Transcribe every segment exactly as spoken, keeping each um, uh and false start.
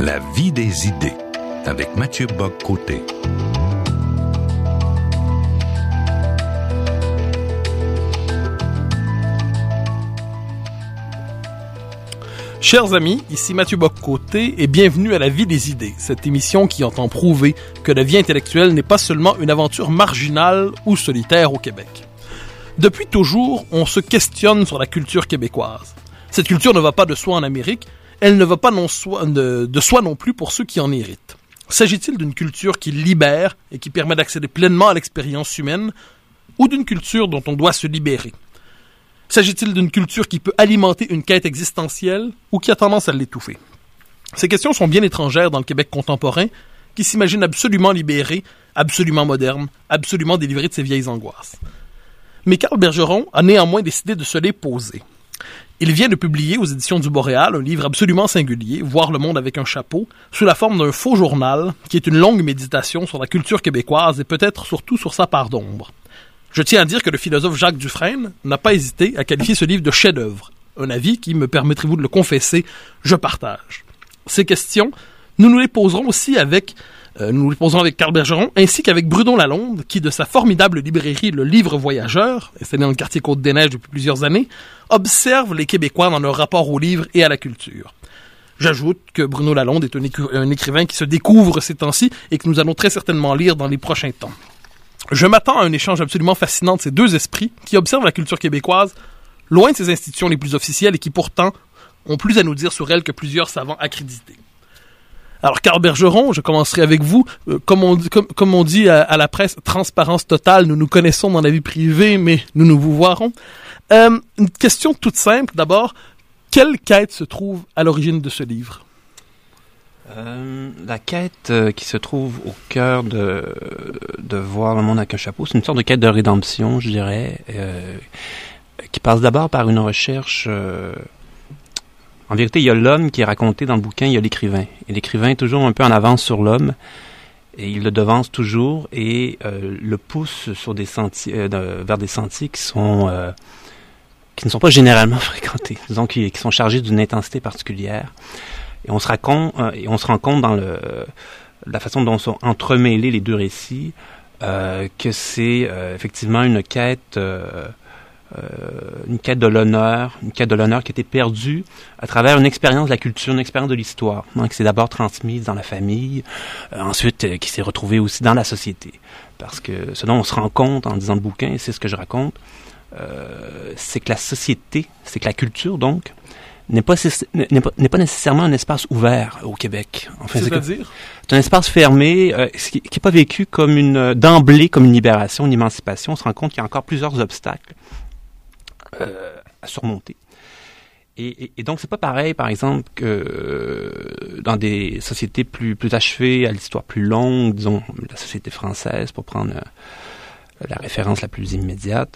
La vie des idées, avec Mathieu Bock-Côté. Chers amis, ici Mathieu Bock-Côté et bienvenue à La vie des idées, cette émission qui entend prouver que la vie intellectuelle n'est pas seulement une aventure marginale ou solitaire au Québec. Depuis toujours, on se questionne sur la culture québécoise. Cette culture ne va pas de soi en Amérique, elle ne va pas non soi, de, de soi non plus pour ceux qui en héritent. S'agit-il d'une culture qui libère et qui permet d'accéder pleinement à l'expérience humaine, ou d'une culture dont on doit se libérer? S'agit-il d'une culture qui peut alimenter une quête existentielle ou qui a tendance à l'étouffer? Ces questions sont bien étrangères dans le Québec contemporain, qui s'imagine absolument libéré, absolument moderne, absolument délivré de ses vieilles angoisses. Mais Carl Bergeron a néanmoins décidé de se les poser. Il vient de publier aux éditions du Boréal un livre absolument singulier, Voir le monde avec un chapeau, sous la forme d'un faux journal, qui est une longue méditation sur la culture québécoise et peut-être surtout sur sa part d'ombre. Je tiens à dire que le philosophe Jacques Dufresne n'a pas hésité à qualifier ce livre de chef-d'œuvre, un avis qui, me permettrez-vous de le confesser, je partage. Ces questions, nous nous les poserons aussi avec, euh, nous les poserons avec Carl Bergeron, ainsi qu'avec Bruno Lalonde, qui de sa formidable librairie Le Livre Voyageur, installée dans le quartier Côte-des-Neiges depuis plusieurs années, observe les Québécois dans leur rapport au livre et à la culture. J'ajoute que Bruno Lalonde est un, écri- un écrivain qui se découvre ces temps-ci et que nous allons très certainement lire dans les prochains temps. Je m'attends à un échange absolument fascinant de ces deux esprits qui observent la culture québécoise loin de ses institutions les plus officielles et qui pourtant ont plus à nous dire sur elle que plusieurs savants accrédités. Alors, Carl Bergeron, je commencerai avec vous. Euh, comme, on, comme, comme on dit à, à la presse, transparence totale, nous nous connaissons dans la vie privée, mais nous nous vous voirons. Euh, une question toute simple, d'abord. Quelle quête se trouve à l'origine de ce livre? Euh, la quête euh, qui se trouve au cœur de, de Voir le monde avec un chapeau, c'est une sorte de quête de rédemption, je dirais, euh, qui passe d'abord par une recherche... Euh, en vérité, il y a l'homme qui est raconté dans le bouquin, il y a l'écrivain. Et l'écrivain est toujours un peu en avance sur l'homme, et il le devance toujours, et euh, le pousse sur des sentiers, euh, de, vers des sentiers qui sont... Euh, qui ne sont pas généralement fréquentés, disons qui, qui sont chargés d'une intensité particulière. Et on se raconte, euh, et on se rend compte dans le, la façon dont sont entremêlés les deux récits, euh, que c'est euh, effectivement une quête, euh, euh, une quête de l'honneur, une quête de l'honneur qui a été perdue à travers une expérience de la culture, une expérience de l'histoire, hein, qui s'est d'abord transmise dans la famille, euh, ensuite euh, qui s'est retrouvée aussi dans la société. Parce que ce dont on se rend compte en lisant le bouquin, et c'est ce que je raconte, Euh, c'est que la société, c'est que la culture, donc, n'est pas, n'est pas, n'est pas nécessairement un espace ouvert au Québec. Enfin, c'est-à-dire? C'est, c'est un espace fermé, euh, qui n'est pas vécu comme une, d'emblée comme une libération, une émancipation. On se rend compte qu'il y a encore plusieurs obstacles euh, à surmonter. Et, et, et donc, c'est pas pareil, par exemple, que euh, dans des sociétés plus, plus achevées, à l'histoire plus longue, disons, la société française, pour prendre euh, la référence la plus immédiate.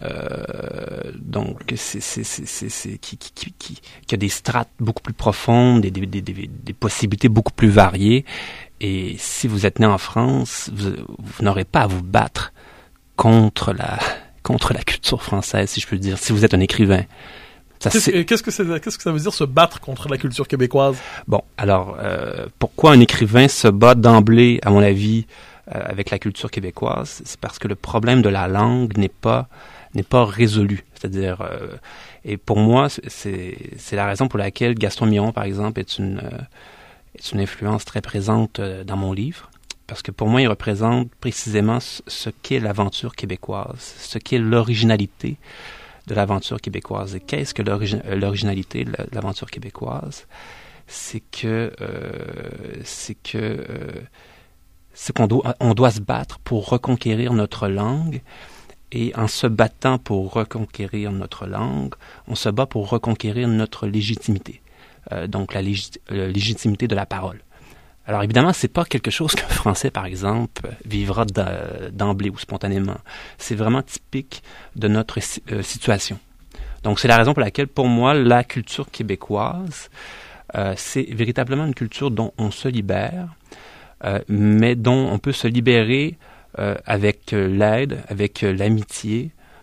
Euh, donc c'est, c'est, c'est, c'est, c'est qui, qui, qui, qui, qui a des strates beaucoup plus profondes, des, des, des, des, des possibilités beaucoup plus variées. Et si vous êtes né en France, vous, vous n'aurez pas à vous battre contre la, contre la culture française, si je peux le dire, si vous êtes un écrivain. Ça, qu'est-ce, que, qu'est-ce, que c'est, qu'est-ce que ça veut dire se battre contre la culture québécoise? Bon, alors, euh, pourquoi un écrivain se bat d'emblée, à mon avis, euh, avec la culture québécoise? C'est parce que le problème de la langue n'est pas n'est pas résolu. C'est-à-dire, euh, et pour moi, c'est, c'est la raison pour laquelle Gaston Miron, par exemple, est une, euh, est une influence très présente euh, dans mon livre. Parce que pour moi, il représente précisément ce, ce qu'est l'aventure québécoise, ce qu'est l'originalité de l'aventure québécoise. Et qu'est-ce que l'origi- l'originalité de l'aventure québécoise? C'est que, euh, c'est que, euh, c'est qu'on doit, on doit se battre pour reconquérir notre langue. Et en se battant pour reconquérir notre langue, on se bat pour reconquérir notre légitimité. Euh, donc la, légit- la légitimité de la parole. Alors évidemment, c'est pas quelque chose qu'un Français, par exemple, vivra d'emblée ou spontanément. C'est vraiment typique de notre euh, situation. Donc c'est la raison pour laquelle, pour moi, la culture québécoise, euh, c'est véritablement une culture dont on se libère, euh, mais dont on peut se libérer Euh, avec euh, l'aide, avec euh, l'amitié,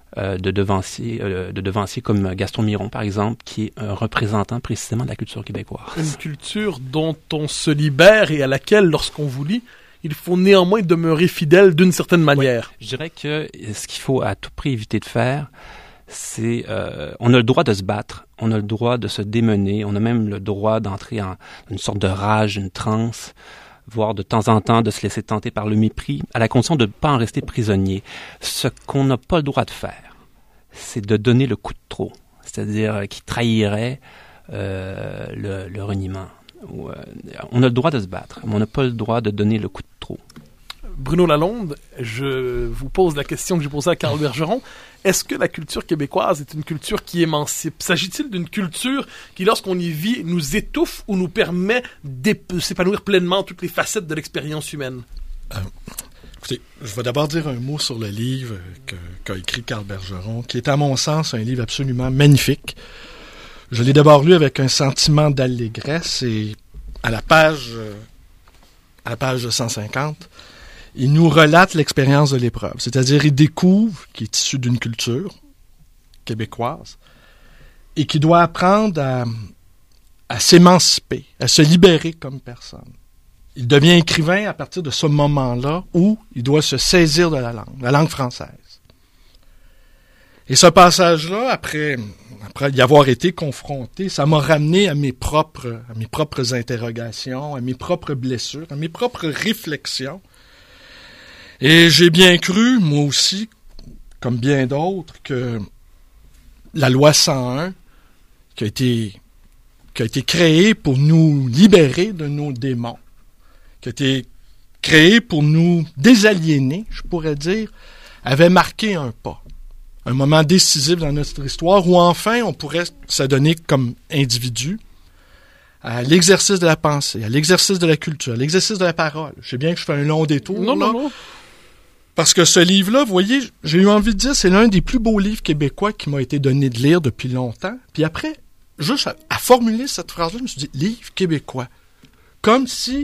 euh, de devanciers, euh, de devanciers comme Gaston Miron, par exemple, qui est un représentant précisément de la culture québécoise. Une culture dont on se libère et à laquelle, lorsqu'on vous lit, il faut néanmoins demeurer fidèle d'une certaine manière. Ouais. Je dirais que ce qu'il faut à tout prix éviter de faire, c'est euh, on a le droit de se battre, on a le droit de se démener, on a même le droit d'entrer en une sorte de rage, une transe, voire de temps en temps de se laisser tenter par le mépris, à la condition de ne pas en rester prisonnier. Ce qu'on n'a pas le droit de faire, c'est de donner le coup de trop, c'est-à-dire euh, qui trahirait euh, le, le reniement. Euh, on a le droit de se battre, mais on n'a pas le droit de donner le coup de trop. Bruno Lalonde, je vous pose la question que j'ai posée à Carl Bergeron. Est-ce que la culture québécoise est une culture qui émancipe? S'agit-il d'une culture qui, lorsqu'on y vit, nous étouffe ou nous permet de s'épanouir pleinement toutes les facettes de l'expérience humaine? Euh, écoutez, je vais d'abord dire un mot sur le livre que, qu'a écrit Carl Bergeron, qui est à mon sens un livre absolument magnifique. Je l'ai d'abord lu avec un sentiment d'allégresse et à la page, à la page cent cinquante, il nous relate l'expérience de l'épreuve. C'est-à-dire, il découvre qu'il est issu d'une culture québécoise et qu'il doit apprendre à, à s'émanciper, à se libérer comme personne. Il devient écrivain à partir de ce moment-là où il doit se saisir de la langue, la langue française. Et ce passage-là, après, après y avoir été confronté, ça m'a ramené à mes propres, à mes propres interrogations, à mes propres blessures, à mes propres réflexions. Et j'ai bien cru, moi aussi, comme bien d'autres, que la loi cent un, qui a été, qui a été créée pour nous libérer de nos démons, qui a été créée pour nous désaliéner, je pourrais dire, avait marqué un pas. Un moment décisif dans notre histoire où enfin on pourrait s'adonner comme individu à l'exercice de la pensée, à l'exercice de la culture, à l'exercice de la parole. Je sais bien que je fais un long détour. Non, là, non, non. Parce que ce livre-là, vous voyez, j'ai eu envie de dire, c'est l'un des plus beaux livres québécois qui m'a été donné de lire depuis longtemps. Puis après, juste à, à formuler cette phrase-là, je me suis dit, livre québécois. Comme si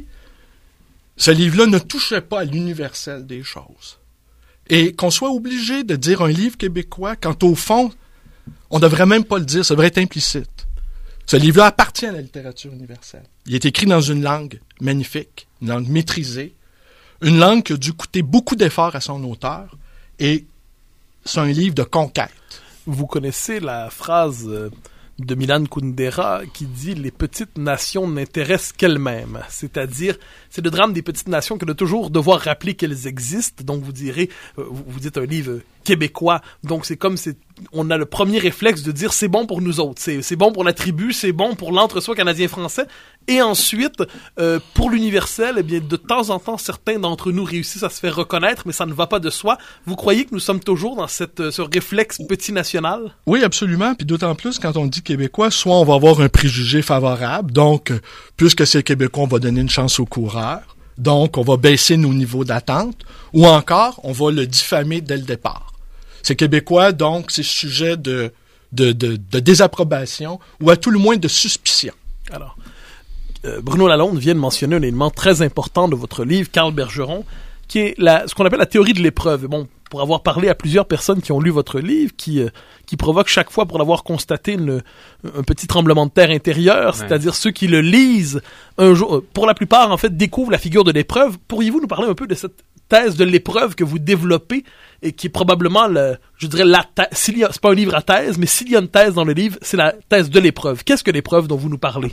ce livre-là ne touchait pas à l'universel des choses. Et qu'on soit obligé de dire un livre québécois, quand au fond, on ne devrait même pas le dire, ça devrait être implicite. Ce livre-là appartient à la littérature universelle. Il est écrit dans une langue magnifique, une langue maîtrisée, une langue qui a dû coûter beaucoup d'efforts à son auteur, et c'est un livre de conquête. Vous connaissez la phrase de Milan Kundera qui dit « Les petites nations n'intéressent qu'elles-mêmes ». C'est-à-dire, c'est le drame des petites nations que de toujours devoir rappeler qu'elles existent. Donc vous direz, vous, vous dites un livre québécois, donc c'est comme c'est, on a le premier réflexe de dire c'est bon pour nous autres, c'est, c'est bon pour la tribu, c'est bon pour l'entre-soi canadien-français. Et ensuite, euh, pour l'universel, eh bien, de temps en temps, certains d'entre nous réussissent à se faire reconnaître, mais ça ne va pas de soi. Vous croyez que nous sommes toujours dans cette, ce réflexe petit national? Oui, absolument. Puis d'autant plus, quand on dit québécois, soit on va avoir un préjugé favorable, donc, puisque c'est québécois, on va donner une chance aux coureurs, donc on va baisser nos niveaux d'attente, ou encore, on va le diffamer dès le départ. C'est québécois, donc c'est sujet de, de, de, de désapprobation, ou à tout le moins de suspicion. Alors, euh, Bruno Lalonde vient de mentionner un élément très important de votre livre, Carl Bergeron, qui est la, ce qu'on appelle la théorie de l'épreuve. Bon, pour avoir parlé à plusieurs personnes qui ont lu votre livre, qui, euh, qui provoque chaque fois, pour l'avoir constaté, une, un petit tremblement de terre intérieur, ouais. C'est-à-dire ceux qui le lisent, un jour, pour la plupart, en fait, découvrent la figure de l'épreuve. Pourriez-vous nous parler un peu de cette thèse de l'épreuve que vous développez et qui est probablement, le, je dirais, la thèse, s'il y a, c'est pas un livre à thèse, mais s'il y a une thèse dans le livre, c'est la thèse de l'épreuve. Qu'est-ce que l'épreuve dont vous nous parlez?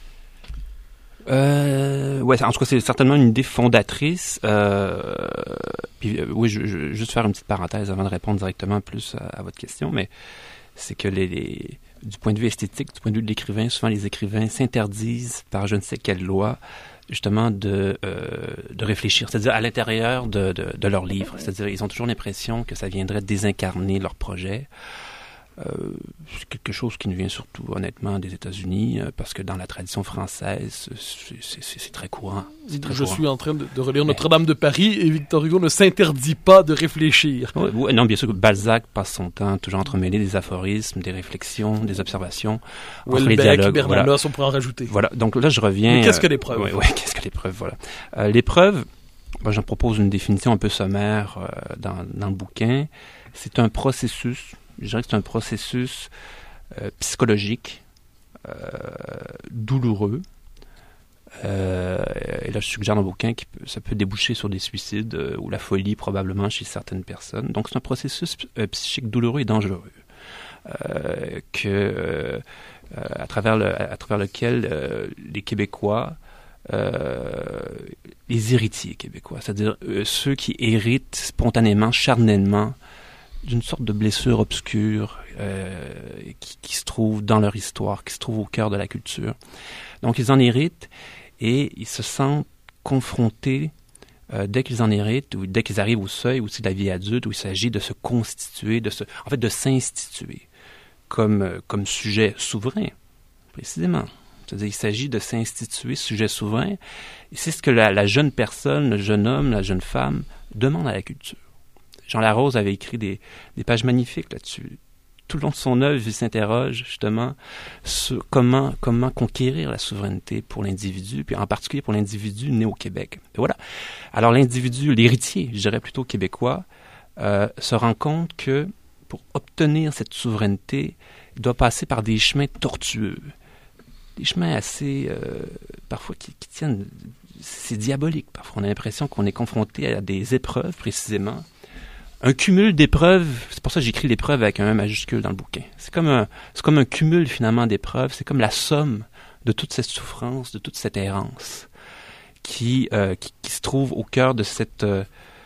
Euh, ouais, en tout cas, c'est certainement une idée fondatrice. Euh, puis, euh, oui, je, je juste faire une petite parenthèse avant de répondre directement plus à, à votre question, mais c'est que les, les, du point de vue esthétique, du point de vue de l'écrivain, souvent les écrivains s'interdisent par je ne sais quelle loi justement de euh, de réfléchir, c'est-à-dire à l'intérieur de, de, de leur livre. C'est-à-dire ils ont toujours l'impression que ça viendrait désincarner leur projet. Euh, c'est quelque chose qui nous vient surtout honnêtement des États-Unis, euh, parce que dans la tradition française, c'est, c'est, c'est très courant. C'est très Je courant. suis en train de, de relire Notre-Dame de Paris et Victor Hugo ne s'interdit pas de réfléchir. Oui, oui, non, bien sûr que Balzac passe son temps toujours entremêlé des aphorismes, des réflexions, des observations. Houellebecq, Bernanos, voilà. On pourrait en rajouter. Voilà, donc là je reviens... Mais qu'est-ce que l'épreuve? Euh, oui, oui, qu'est-ce que l'épreuve, voilà. Euh, l'épreuve, Moi, j'en propose une définition un peu sommaire euh, dans, dans le bouquin. C'est un processus, je dirais que c'est un processus euh, psychologique, euh, douloureux. Euh, et là, je suggère dans le bouquin que ça peut déboucher sur des suicides euh, ou la folie probablement chez certaines personnes. Donc, c'est un processus euh, psychique douloureux et dangereux. Euh, que, euh, à, travers le, à travers lequel euh, les Québécois, euh, les héritiers québécois, c'est-à-dire euh, ceux qui héritent spontanément, charnellement, d'une sorte de blessure obscure euh, qui, qui se trouve dans leur histoire, qui se trouve au cœur de la culture. Donc, ils en héritent et ils se sentent confrontés, euh, dès qu'ils en héritent, ou dès qu'ils arrivent au seuil aussi de la vie adulte, où il s'agit de se constituer, de se, en fait, de s'instituer comme, euh, comme sujet souverain, précisément. C'est-à-dire, il s'agit de s'instituer sujet souverain. Et c'est ce que la, la jeune personne, le jeune homme, la jeune femme demande à la culture. Jean Larose avait écrit des, des pages magnifiques là-dessus. Tout le long de son œuvre, il s'interroge justement sur comment, comment conquérir la souveraineté pour l'individu, puis en particulier pour l'individu né au Québec. Et voilà. Alors l'individu, l'héritier, je dirais plutôt québécois, euh, se rend compte que pour obtenir cette souveraineté, il doit passer par des chemins tortueux, des chemins assez, euh, parfois qui, qui tiennent, c'est diabolique. Parfois on a l'impression qu'on est confronté à des épreuves précisément. Un cumul d'épreuves, c'est pour ça que j'écris l'épreuve avec un E majuscule dans le bouquin. C'est comme un, c'est comme un cumul finalement d'épreuves, c'est comme la somme de toute cette souffrance, de toute cette errance qui, euh, qui, qui se trouve au cœur de cette, euh,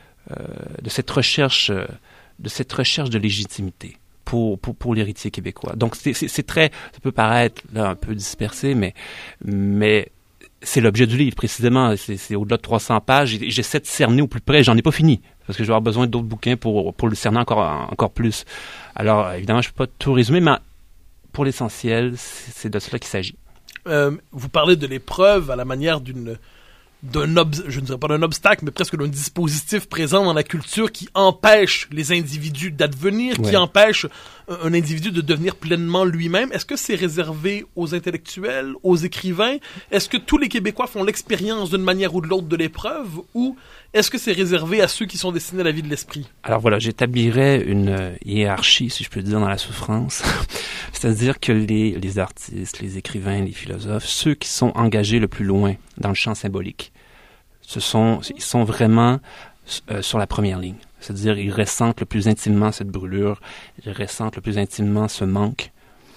de cette recherche, de cette recherche de légitimité pour, pour, pour l'héritier québécois. Donc c'est, c'est, c'est très, ça peut paraître là un peu dispersé, mais, mais c'est l'objet du livre précisément. C'est, c'est au-delà de trois cents pages. Et j'essaie de cerner au plus près. J'en ai pas fini parce que je vais avoir besoin d'autres bouquins pour, pour le cerner encore, encore plus. Alors, évidemment, je ne peux pas tout résumer, mais pour l'essentiel, c'est de cela qu'il s'agit. Euh, vous parlez de l'épreuve à la manière d'une, d'un ob- je ne dirais pas d'un obstacle, mais presque d'un dispositif présent dans la culture qui empêche les individus d'advenir, ouais. qui empêche un, un individu de devenir pleinement lui-même. Est-ce que c'est réservé aux intellectuels, aux écrivains? Est-ce que tous les Québécois font l'expérience d'une manière ou de l'autre de l'épreuve, ou est-ce que c'est réservé à ceux qui sont destinés à la vie de l'esprit? Alors voilà, j'établirais une hiérarchie, si je peux dire, dans la souffrance. C'est-à-dire que les, les artistes, les écrivains, les philosophes, ceux qui sont engagés le plus loin dans le champ symbolique, ce sont, ils sont vraiment euh, sur la première ligne. C'est-à-dire, ils ressentent le plus intimement cette brûlure, ils ressentent le plus intimement ce manque.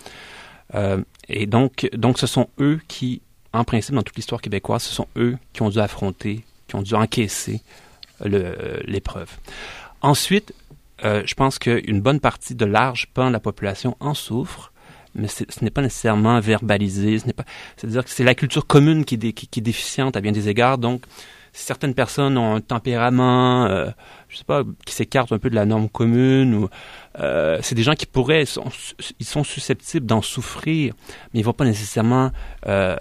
Euh, et donc, donc, ce sont eux qui, en principe, dans toute l'histoire québécoise, ce sont eux qui ont dû affronter, qui ont dû encaisser le, l'épreuve. Ensuite, euh, je pense qu'une bonne partie de large pan de la population en souffre, mais c'est, ce n'est pas nécessairement verbalisé. Ce n'est pas, c'est-à-dire que c'est la culture commune qui est, dé, qui, qui est déficiente à bien des égards. Donc, si certaines personnes ont un tempérament, euh, je sais pas, qui s'écarte un peu de la norme commune, ou euh, c'est des gens qui pourraient, sont, ils sont susceptibles d'en souffrir, mais ils vont pas nécessairement euh,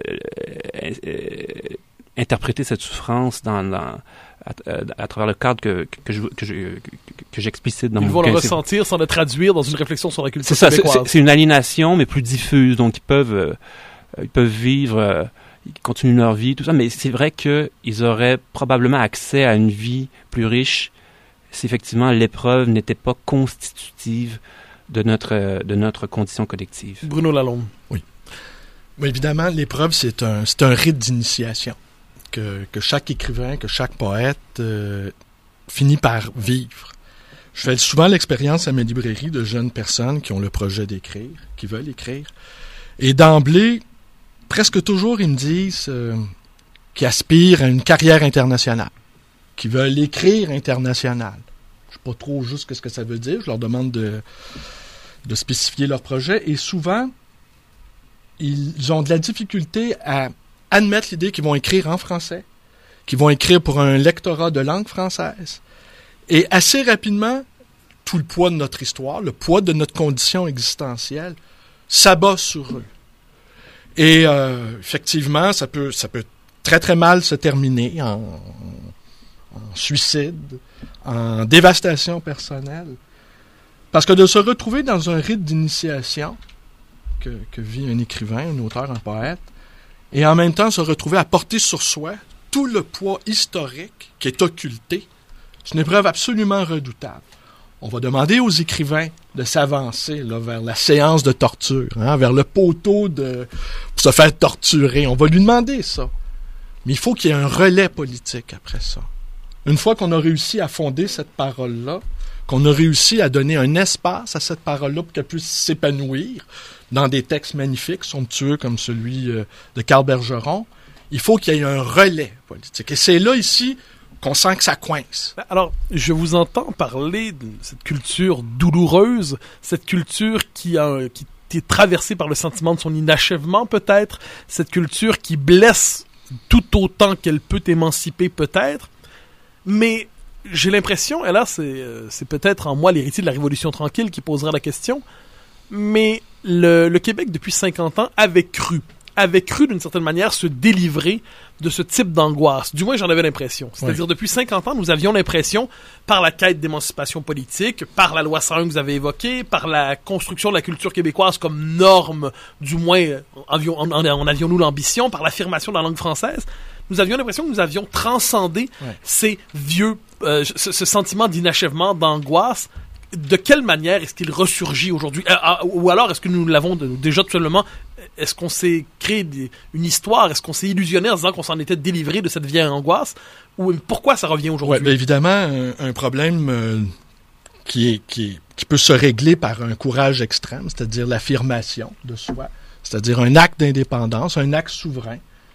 euh, euh, interpréter cette souffrance dans, dans à, à travers le cadre que, que, je, que, je, que j'explicite dans ils mon bouquin. Ils vont le c'est... ressentir sans le traduire dans une réflexion sur la culture c'est ça, québécoise. C'est, c'est une aliénation, mais plus diffuse. Donc, ils peuvent, euh, ils peuvent vivre, euh, ils continuent leur vie, tout ça. Mais c'est vrai qu'ils auraient probablement accès à une vie plus riche si, effectivement, l'épreuve n'était pas constitutive de notre, euh, de notre condition collective. Bruno Lalonde. Oui. Mais évidemment, l'épreuve, c'est un, c'est un rite d'initiation. Que, que chaque écrivain, que chaque poète euh, finit par vivre. Je fais souvent l'expérience à mes librairies de jeunes personnes qui ont le projet d'écrire, qui veulent écrire. Et d'emblée, presque toujours, ils me disent euh, qu'ils aspirent à une carrière internationale, qui veulent écrire international. Je ne sais pas trop juste ce que ça veut dire. Je leur demande de, de spécifier leur projet. Et souvent, ils ont de la difficulté à admettre l'idée qu'ils vont écrire en français, qu'ils vont écrire pour un lectorat de langue française. Et assez rapidement, tout le poids de notre histoire, le poids de notre condition existentielle, s'abat sur eux. Et euh, effectivement, ça peut, ça peut très très mal se terminer en, en suicide, en dévastation personnelle. Parce que de se retrouver dans un rite d'initiation que, que vit un écrivain, un auteur, un poète, et en même temps se retrouver à porter sur soi tout le poids historique qui est occulté. C'est une épreuve absolument redoutable. On va demander aux écrivains de s'avancer là, vers la séance de torture, hein, vers le poteau de pour se faire torturer. On va lui demander ça. Mais il faut qu'il y ait un relais politique après ça. Une fois qu'on a réussi à fonder cette parole-là, qu'on a réussi à donner un espace à cette parole-là pour qu'elle puisse s'épanouir dans des textes magnifiques, somptueux comme celui euh, de Carl Bergeron, il faut qu'il y ait un relais politique. Et c'est là, ici, qu'on sent que ça coince. Alors, je vous entends parler de cette culture douloureuse, cette culture qui, a, qui est traversée par le sentiment de son inachèvement, peut-être, cette culture qui blesse tout autant qu'elle peut émanciper, peut-être, mais j'ai l'impression, et là, c'est, euh, c'est peut-être en moi l'héritier de la Révolution tranquille qui posera la question, mais le, le Québec, depuis cinquante ans, avait cru, avait cru d'une certaine manière se délivrer de ce type d'angoisse. Du moins, j'en avais l'impression. C'est-à-dire, oui. Depuis cinquante ans, nous avions l'impression, par la quête d'émancipation politique, par la loi cent un que vous avez évoquée, par la construction de la culture québécoise comme norme, du moins, en, en, en avions-nous l'ambition, par l'affirmation de la langue française, nous avions l'impression que nous avions transcendé ouais. ces vieux, euh, ce, ce sentiment d'inachèvement, d'angoisse. De quelle manière est-ce qu'il ressurgit aujourd'hui? Euh, euh, ou alors, est-ce que nous l'avons de, déjà tout simplement, est-ce qu'on s'est créé des, une histoire? Est-ce qu'on s'est illusionné en disant qu'on s'en était délivré de cette vieille angoisse? Ou pourquoi ça revient aujourd'hui? Ouais, bien évidemment, un, un problème euh, qui, est, qui, est, qui peut se régler par un courage extrême, c'est-à-dire l'affirmation de soi, c'est-à-dire un acte d'indépendance, un acte souverain.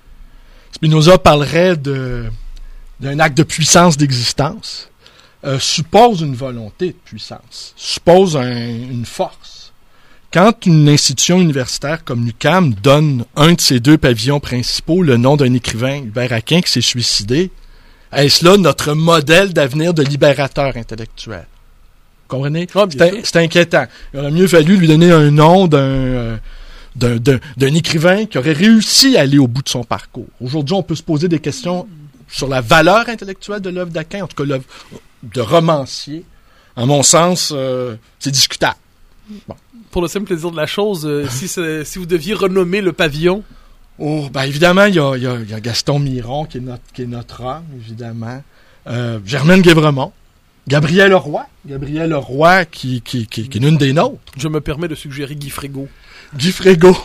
Spinoza parlerait de, d'un acte de puissance d'existence. Euh, suppose une volonté de puissance, suppose un, une force. Quand une institution universitaire comme l'U Q A M donne un de ses deux pavillons principaux, le nom d'un écrivain, Hubert Aquin, qui s'est suicidé, est-ce là notre modèle d'avenir de libérateur intellectuel? Vous comprenez? Oh, c'est, c'est inquiétant. Il aurait mieux fallu lui donner un nom d'un, euh, d'un, d'un, d'un écrivain qui aurait réussi à aller au bout de son parcours. Aujourd'hui, on peut se poser des questions sur la valeur intellectuelle de l'œuvre d'Aquin, en tout cas l'œuvre de romancier. À mon sens, euh, c'est discutable. Bon. Pour le simple plaisir de la chose, euh, si, si vous deviez renommer le pavillon? Oh, ben évidemment, il y a, y, a, y a Gaston Miron, qui est notre, qui est notre homme, évidemment. Euh, Germaine Guévremont. Gabriel Leroy. Gabriel Leroy, qui, qui, qui, qui est une des nôtres. Je me permets de suggérer Guy Frégault. Guy Frégault.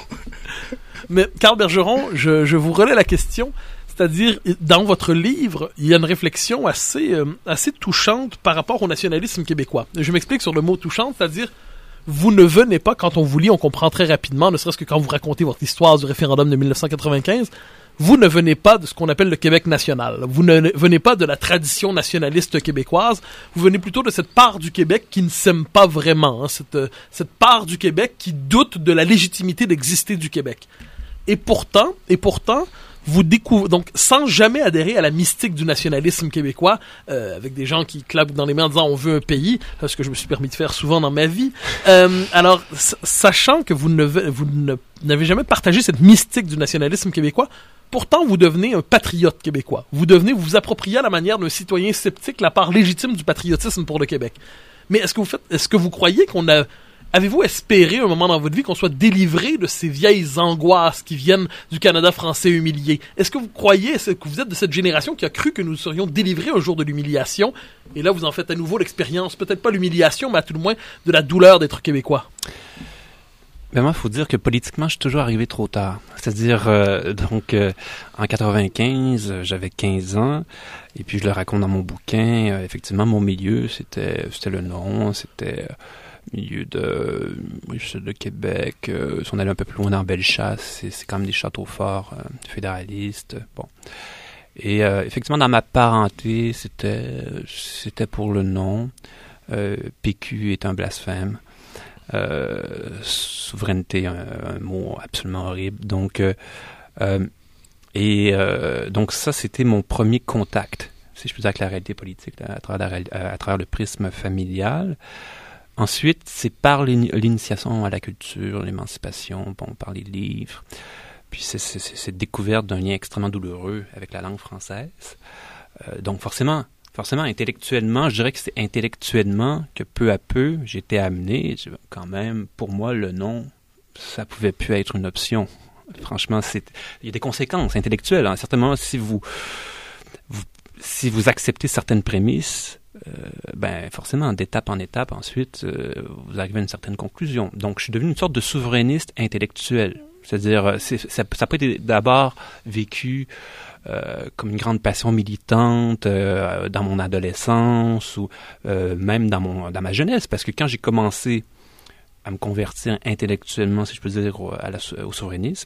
Mais, Carl Bergeron, je, je vous relais la question. C'est-à-dire, dans votre livre, il y a une réflexion assez, euh, assez touchante par rapport au nationalisme québécois. Je m'explique sur le mot touchante, c'est-à-dire, vous ne venez pas, quand on vous lit, on comprend très rapidement, ne serait-ce que quand vous racontez votre histoire du référendum de dix-neuf cent quatre-vingt-quinze, vous ne venez pas de ce qu'on appelle le Québec national. Vous ne venez pas de la tradition nationaliste québécoise, vous venez plutôt de cette part du Québec qui ne s'aime pas vraiment, hein, cette, cette part du Québec qui doute de la légitimité d'exister du Québec. Et pourtant, et pourtant, vous découvrez, donc sans jamais adhérer à la mystique du nationalisme québécois, euh, avec des gens qui claquent dans les mains en disant on veut un pays, ce que je me suis permis de faire souvent dans ma vie. Euh, alors, s- sachant que vous, ne, vous ne, n'avez jamais partagé cette mystique du nationalisme québécois, pourtant vous devenez un patriote québécois. Vous devenez, vous vous appropriez à la manière d'un citoyen sceptique la part légitime du patriotisme pour le Québec. Mais est-ce que vous faites, est-ce que vous croyez qu'on a Avez-vous espéré un moment dans votre vie qu'on soit délivré de ces vieilles angoisses qui viennent du Canada français humilié? Est-ce que vous croyez est-ce que vous êtes de cette génération qui a cru que nous serions délivrés un jour de l'humiliation? Et là, vous en faites à nouveau l'expérience, peut-être pas l'humiliation, mais à tout le moins de la douleur d'être québécois. Ben moi, il faut dire que politiquement, je suis toujours arrivé trop tard. C'est-à-dire, euh, donc, euh, en quatre-vingt-quinze, j'avais quinze ans, et puis je le raconte dans mon bouquin. Euh, effectivement, mon milieu, c'était, c'était le nom, c'était euh, milieu de, oui, de Québec. Euh, si on allait un peu plus loin dans Bellechasse, c'est, c'est quand même des châteaux forts, euh, fédéralistes. Bon. Et euh, effectivement, dans ma parenté, c'était, c'était pour le nom. Euh, P Q est un blasphème. Euh, souveraineté, un, un mot absolument horrible. Donc, euh, euh, et euh, donc ça, c'était mon premier contact, si je peux dire, avec la réalité politique, là, à, travers la, à travers le prisme familial. Ensuite, c'est par l'initiation à la culture, l'émancipation, bon, par les livres. Puis c'est, c'est, c'est cette découverte d'un lien extrêmement douloureux avec la langue française. Euh, donc forcément, forcément, intellectuellement, je dirais que c'est intellectuellement que peu à peu, j'étais amené, quand même, pour moi, le nom, ça pouvait plus être une option. Franchement, c'est, il y a des conséquences intellectuelles. À un certain moment, si vous, si vous acceptez certaines prémices, euh, ben forcément, d'étape en étape, ensuite, euh, vous arrivez à une certaine conclusion. Donc, je suis devenu une sorte de souverainiste intellectuel. C'est-à-dire, c'est, ça, ça peut être d'abord vécu euh, comme une grande passion militante euh, dans mon adolescence ou euh, même dans mon dans ma jeunesse, parce que quand j'ai commencé à me convertir intellectuellement, si je peux dire, au, à la, au souverainisme,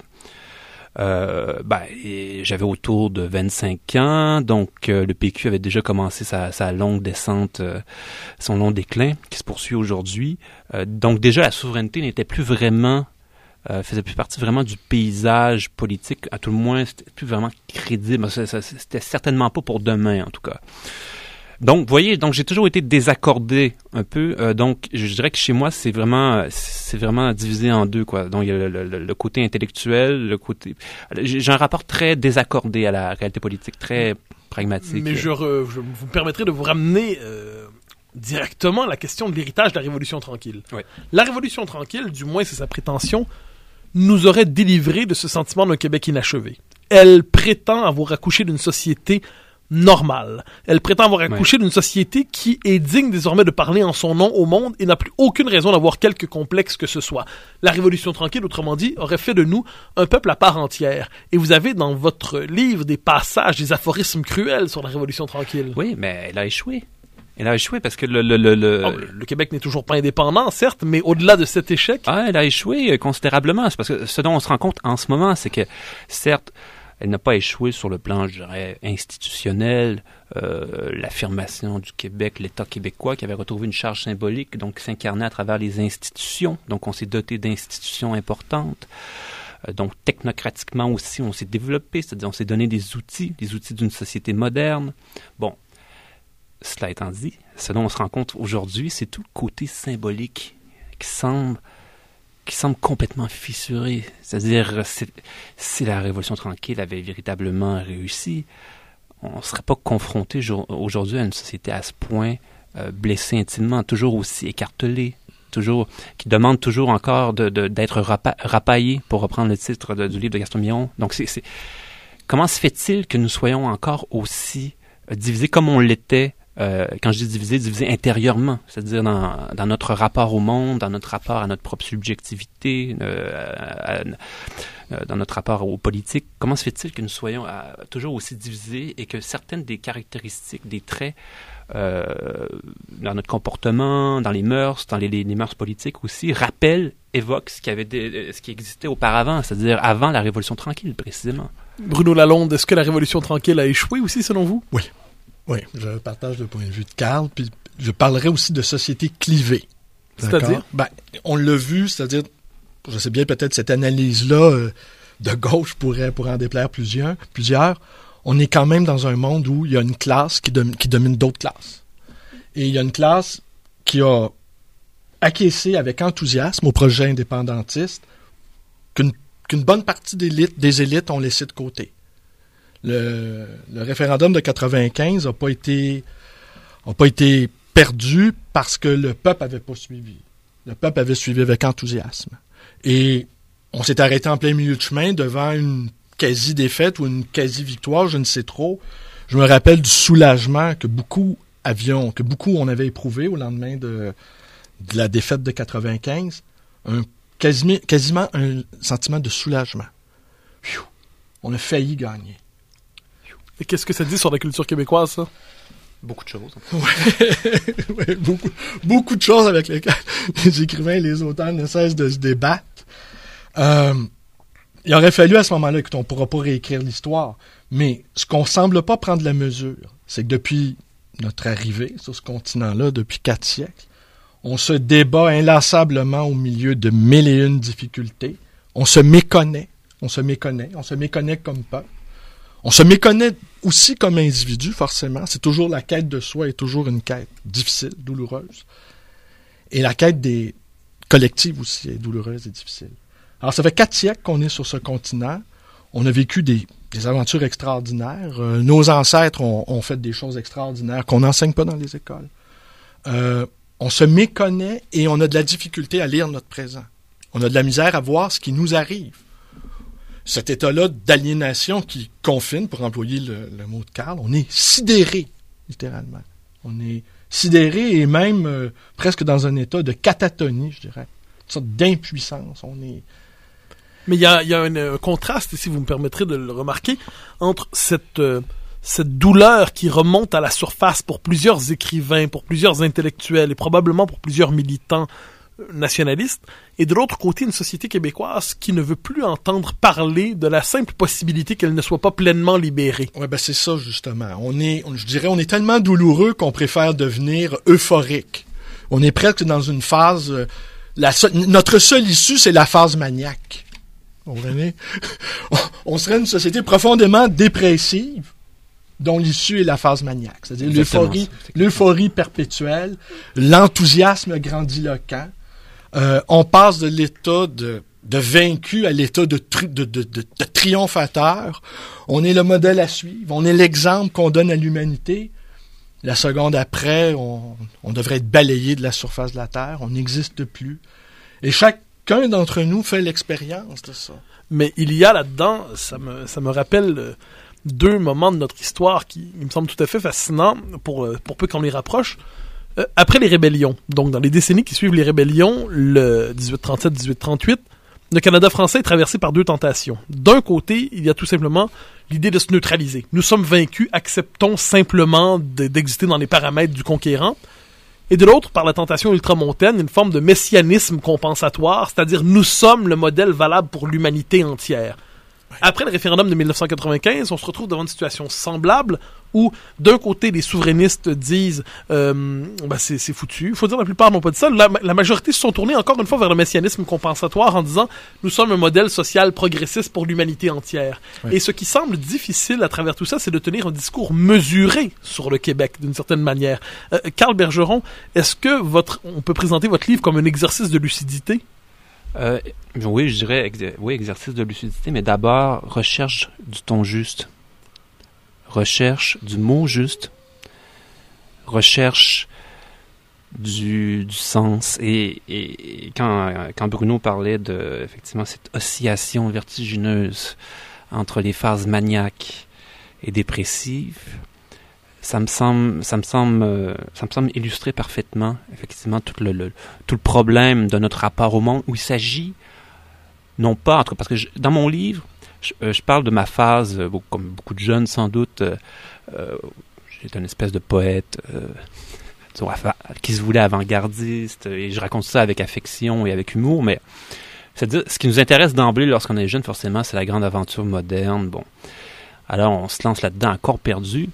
euh, ben, j'avais autour de vingt-cinq ans, donc euh, le P Q avait déjà commencé sa, sa longue descente, euh, son long déclin, qui se poursuit aujourd'hui. Euh, donc déjà, la souveraineté n'était plus vraiment Euh, faisait plus partie vraiment du paysage politique, à tout le moins, c'était plus vraiment crédible. Ça, ça, c'était certainement pas pour demain, en tout cas. Donc, vous voyez, donc j'ai toujours été désaccordé un peu. Euh, donc, je dirais que chez moi, c'est vraiment, c'est vraiment divisé en deux, quoi. Donc, il y a le, le, le côté intellectuel, le côté. J'ai un rapport très désaccordé à la réalité politique, très pragmatique. Mais je, re, je vous permettrai de vous ramener euh, directement à la question de l'héritage de la Révolution tranquille. Oui. La Révolution tranquille, du moins c'est sa prétention, nous aurait délivré de ce sentiment d'un Québec inachevé. Elle prétend avoir accouché d'une société normale. Elle prétend avoir accouché ouais. d'une société qui est digne désormais de parler en son nom au monde et n'a plus aucune raison d'avoir quelque complexe que ce soit. La Révolution tranquille, autrement dit, aurait fait de nous un peuple à part entière. Et vous avez dans votre livre des passages, des aphorismes cruels sur la Révolution tranquille. Oui, mais elle a échoué. Elle a échoué parce que le... Le, le, le... Oh, le Québec n'est toujours pas indépendant, certes, mais au-delà de cet échec... Ah, elle a échoué considérablement. C'est parce que ce dont on se rend compte en ce moment, c'est que, certes, elle n'a pas échoué sur le plan, je dirais, institutionnel, euh, l'affirmation du Québec, l'État québécois, qui avait retrouvé une charge symbolique, donc qui s'incarnait à travers les institutions. Donc, on s'est doté d'institutions importantes. Euh, donc, technocratiquement aussi, on s'est développé, c'est-à-dire on s'est donné des outils, des outils d'une société moderne. Bon. Cela étant dit, ce dont on se rend compte aujourd'hui, c'est tout le côté symbolique qui semble, qui semble complètement fissuré. C'est-à-dire, c'est, si la Révolution tranquille avait véritablement réussi, on ne serait pas confronté aujourd'hui à une société à ce point euh, blessée intimement, toujours aussi écartelée, toujours, qui demande toujours encore de, de, d'être rapa- rapaillée, pour reprendre le titre de, du livre de Gaston Miron. Donc, c'est, c'est, comment se fait-il que nous soyons encore aussi euh, divisés comme on l'était? Euh, quand je dis divisé, divisé intérieurement, c'est-à-dire dans, dans notre rapport au monde, dans notre rapport à notre propre subjectivité, euh, à, à, dans notre rapport aux politiques. Comment se fait-il que nous soyons à, toujours aussi divisés et que certaines des caractéristiques, des traits euh, dans notre comportement, dans les mœurs, dans les, les, les mœurs politiques aussi, rappellent, évoquent ce qui avait des, ce qui existait auparavant, c'est-à-dire avant la Révolution tranquille, précisément. Bruno Lalonde, est-ce que la Révolution tranquille a échoué aussi, selon vous? Oui. Oui, je partage le point de vue de Karl, puis je parlerai aussi de société clivée. C'est-à-dire? Ben, on l'a vu, c'est-à-dire, je sais bien peut-être cette analyse-là euh, de gauche pourrait, pourrait en déplaire plusieurs, plusieurs. On est quand même dans un monde où il y a une classe qui, dom- qui domine d'autres classes. Et il y a une classe qui a acquiescé avec enthousiasme au projet indépendantiste qu'une, qu'une bonne partie des élites, des élites ont laissé de côté. Le, le référendum de quatre-vingt-quinze n'a pas été, a pas été perdu parce que le peuple n'avait pas suivi. Le peuple avait suivi avec enthousiasme. Et on s'est arrêté en plein milieu de chemin devant une quasi-défaite ou une quasi-victoire, je ne sais trop. Je me rappelle du soulagement que beaucoup avions, que beaucoup on avait éprouvé au lendemain de, de la défaite de quatre-vingt-quinze. Un, quasiment, quasiment un sentiment de soulagement. Pfiou, on a failli gagner. Et qu'est-ce que ça dit sur la culture québécoise, ça? Beaucoup de choses. Oui, ouais, beaucoup, beaucoup de choses avec lesquelles les écrivains et les auteurs ne cessent de se débattre. Euh, il aurait fallu à ce moment-là, écoute, on ne pourra pas réécrire l'histoire, mais ce qu'on ne semble pas prendre la mesure, c'est que depuis notre arrivée sur ce continent-là, depuis quatre siècles, on se débat inlassablement au milieu de mille et une difficultés. On se méconnaît, on se méconnaît, on se méconnaît comme peuple. On se méconnaît aussi comme individu, forcément. C'est toujours la quête de soi est toujours une quête difficile, douloureuse. Et la quête des collectifs aussi est douloureuse et difficile. Alors, ça fait quatre siècles qu'on est sur ce continent. On a vécu des, des aventures extraordinaires. Euh, nos ancêtres ont, ont fait des choses extraordinaires qu'on n'enseigne pas dans les écoles. Euh, on se méconnaît et on a de la difficulté à lire notre présent. On a de la misère à voir ce qui nous arrive. cet état-là d'aliénation qui confine, pour employer le, le mot de Karl, on est sidéré, littéralement. On est sidéré et même euh, presque dans un état de catatonie, je dirais. Une sorte d'impuissance. On est... Mais il y a, y a un, un contraste, si vous me permettrez de le remarquer, entre cette, euh, cette douleur qui remonte à la surface pour plusieurs écrivains, pour plusieurs intellectuels et probablement pour plusieurs militants nationalistes, et de l'autre côté, une société québécoise qui ne veut plus entendre parler de la simple possibilité qu'elle ne soit pas pleinement libérée. Ouais, ben c'est ça, justement. On est, on, je dirais, on est tellement douloureux qu'on préfère devenir euphorique. On est presque dans une phase... Euh, la so- notre seule issue, c'est la phase maniaque. Vous comprenez? On serait une société profondément dépressive, dont l'issue est la phase maniaque. C'est-à-dire l'euphorie, l'euphorie perpétuelle, l'enthousiasme grandiloquent. Euh, on passe de l'état de, de vaincu à l'état de, tri, de, de, de, de triomphateur. On est le modèle à suivre. On est l'exemple qu'on donne à l'humanité. La seconde après, on, on devrait être balayé de la surface de la Terre. On n'existe plus. Et chacun d'entre nous fait l'expérience de ça. Mais il y a là-dedans, ça me, ça me rappelle deux moments de notre histoire qui, qui me semblent tout à fait fascinants pour, pour peu qu'on les rapproche. Euh, après les rébellions, donc dans les décennies qui suivent les rébellions, le dix-huit trente-sept dix-huit trente-huit, le Canada français est traversé par deux tentations. D'un côté, il y a tout simplement l'idée de se neutraliser. Nous sommes vaincus, acceptons simplement de, d'exister dans les paramètres du conquérant. Et de l'autre, par la tentation ultramontaine, une forme de messianisme compensatoire, c'est-à-dire nous sommes le modèle valable pour l'humanité entière. Après le référendum de dix-neuf cent quatre-vingt-quinze, on se retrouve devant une situation semblable où, d'un côté, les souverainistes disent euh, ben c'est, c'est foutu. Il faut dire, la plupart n'ont pas dit ça. La, la majorité se sont tournés encore une fois vers le messianisme compensatoire en disant « Nous sommes un modèle social progressiste pour l'humanité entière. Oui. » Et ce qui semble difficile à travers tout ça, c'est de tenir un discours mesuré sur le Québec, d'une certaine manière. Euh, Karl Bergeron, est-ce que votre, on peut présenter votre livre comme un exercice de lucidité? Euh, oui, je dirais ex- oui, exercice de lucidité, mais d'abord, recherche du ton juste. Recherche du mot juste. Recherche du, du sens. Et, et, et quand, quand Bruno parlait de, effectivement, cette oscillation vertigineuse entre les phases maniaques et dépressives, ça me semble, ça me semble, euh, ça me semble illustrer parfaitement, effectivement, tout le, le, tout le problème de notre rapport au monde, où il s'agit, non pas entre, parce que je, dans mon livre, je, euh, je parle de ma phase, euh, comme beaucoup de jeunes sans doute, euh, euh, j'étais une espèce de poète euh, disons, qui se voulait avant-gardiste, et je raconte ça avec affection et avec humour, mais c'est-à-dire, ce qui nous intéresse d'emblée lorsqu'on est jeune, forcément, c'est la grande aventure moderne. Bon, alors on se lance là-dedans à corps perdu.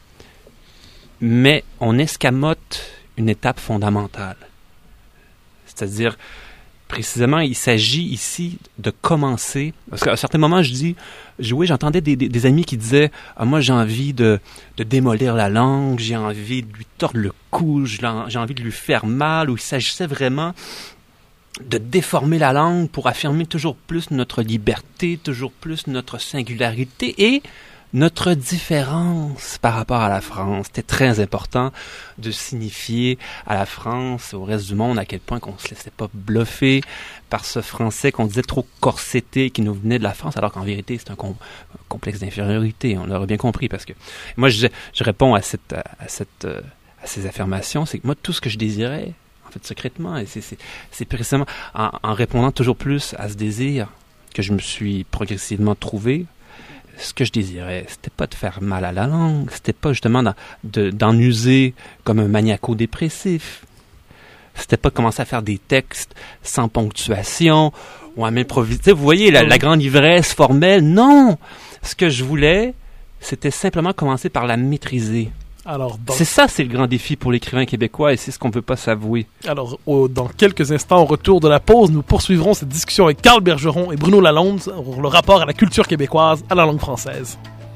Mais on escamote une étape fondamentale. C'est-à-dire, précisément, il s'agit ici de commencer. Parce qu'à un certain moment, je dis, oui, j'entendais des, des, des amis qui disaient, ah, moi, j'ai envie de, de démolir la langue, j'ai envie de lui tordre le cou, j'ai envie de lui faire mal, ou il s'agissait vraiment de déformer la langue pour affirmer toujours plus notre liberté, toujours plus notre singularité et notre différence par rapport à la France. C'était très important de signifier à la France, au reste du monde, à quel point qu'on se laissait pas bluffer par ce français qu'on disait trop corseté, qui nous venait de la France, alors qu'en vérité, c'est un, com- un complexe d'infériorité. On l'aurait bien compris, parce que moi, je, je réponds à cette, à cette, à ces affirmations, c'est que moi, tout ce que je désirais, en fait, secrètement, et c'est, c'est, c'est précisément en, en répondant toujours plus à ce désir que je me suis progressivement trouvé. Ce que je désirais, c'était pas de faire mal à la langue, c'était pas justement d'en, de, d'en user comme un maniaco-dépressif. C'était pas de commencer à faire des textes sans ponctuation ou à m'improviser. Vous voyez, la, la grande ivresse formelle. Non! Ce que je voulais, c'était simplement commencer par la maîtriser. Alors, dans... C'est ça, c'est le grand défi pour l'écrivain québécois et c'est ce qu'on ne veut pas s'avouer. Alors, au, dans quelques instants, au retour de la pause, nous poursuivrons cette discussion avec Karl Bergeron et Bruno Lalonde sur le rapport à la culture québécoise, à la langue française.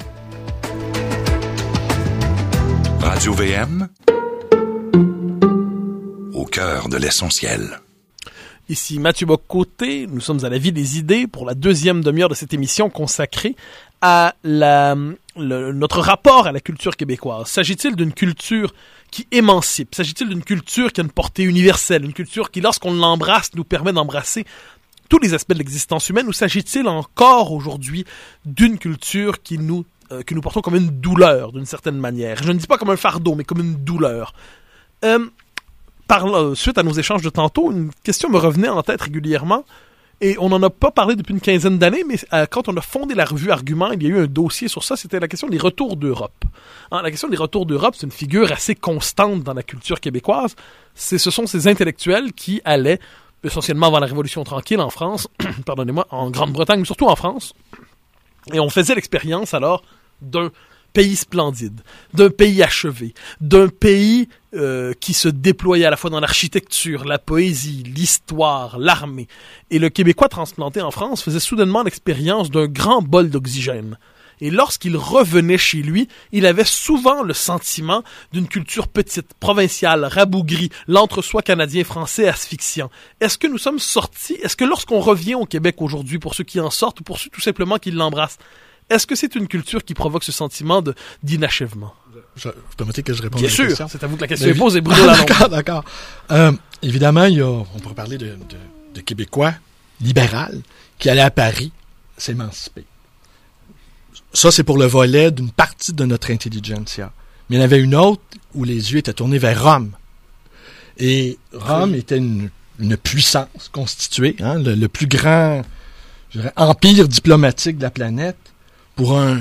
Radio V M, au cœur de l'essentiel. Ici Mathieu Bock-Côté, nous sommes à la Vie des idées pour la deuxième demi-heure de cette émission consacrée à la, le, notre rapport à la culture québécoise. S'agit-il d'une culture qui émancipe? S'agit-il d'une culture qui a une portée universelle? Une culture qui, lorsqu'on l'embrasse, nous permet d'embrasser tous les aspects de l'existence humaine, ou s'agit-il encore aujourd'hui d'une culture qui nous, euh, que nous portons comme une douleur, d'une certaine manière? Je ne dis pas comme un fardeau, mais comme une douleur. Euh, par là, suite à nos échanges de tantôt, une question me revenait en tête régulièrement, et on n'en a pas parlé depuis une quinzaine d'années, mais euh, quand on a fondé la revue Argument, il y a eu un dossier sur ça, c'était la question des retours d'Europe. Hein, la question des retours d'Europe, c'est une figure assez constante dans la culture québécoise. C'est, ce sont ces intellectuels qui allaient, essentiellement avant la Révolution tranquille en France, pardonnez-moi, en Grande-Bretagne, mais surtout en France, et on faisait l'expérience alors d'un pays splendide, d'un pays achevé, d'un pays euh, qui se déployait à la fois dans l'architecture, la poésie, l'histoire, l'armée. Et le Québécois transplanté en France faisait soudainement l'expérience d'un grand bol d'oxygène. Et lorsqu'il revenait chez lui, il avait souvent le sentiment d'une culture petite, provinciale, rabougrie, l'entre-soi canadien-français asphyxiant. Est-ce que nous sommes sortis, est-ce que lorsqu'on revient au Québec aujourd'hui, pour ceux qui en sortent ou pour ceux tout simplement qui l'embrassent, est-ce que c'est une culture qui provoque ce sentiment de, d'inachèvement? Je, vous permettez que je réponde Bien à la sûr, question? c'est à vous que la question est posée, Bruno Lalonde. D'accord, d'accord. Euh, évidemment, il y a, on pourrait parler de, de, de Québécois libéral qui allaient à Paris s'émanciper. Ça, c'est pour le volet d'une partie de notre intelligentsia. Mais il y en avait une autre où les yeux étaient tournés vers Rome. Et Rome oui. était une, une puissance constituée, hein, le, le plus grand je dirais, empire diplomatique de la planète. Pour un,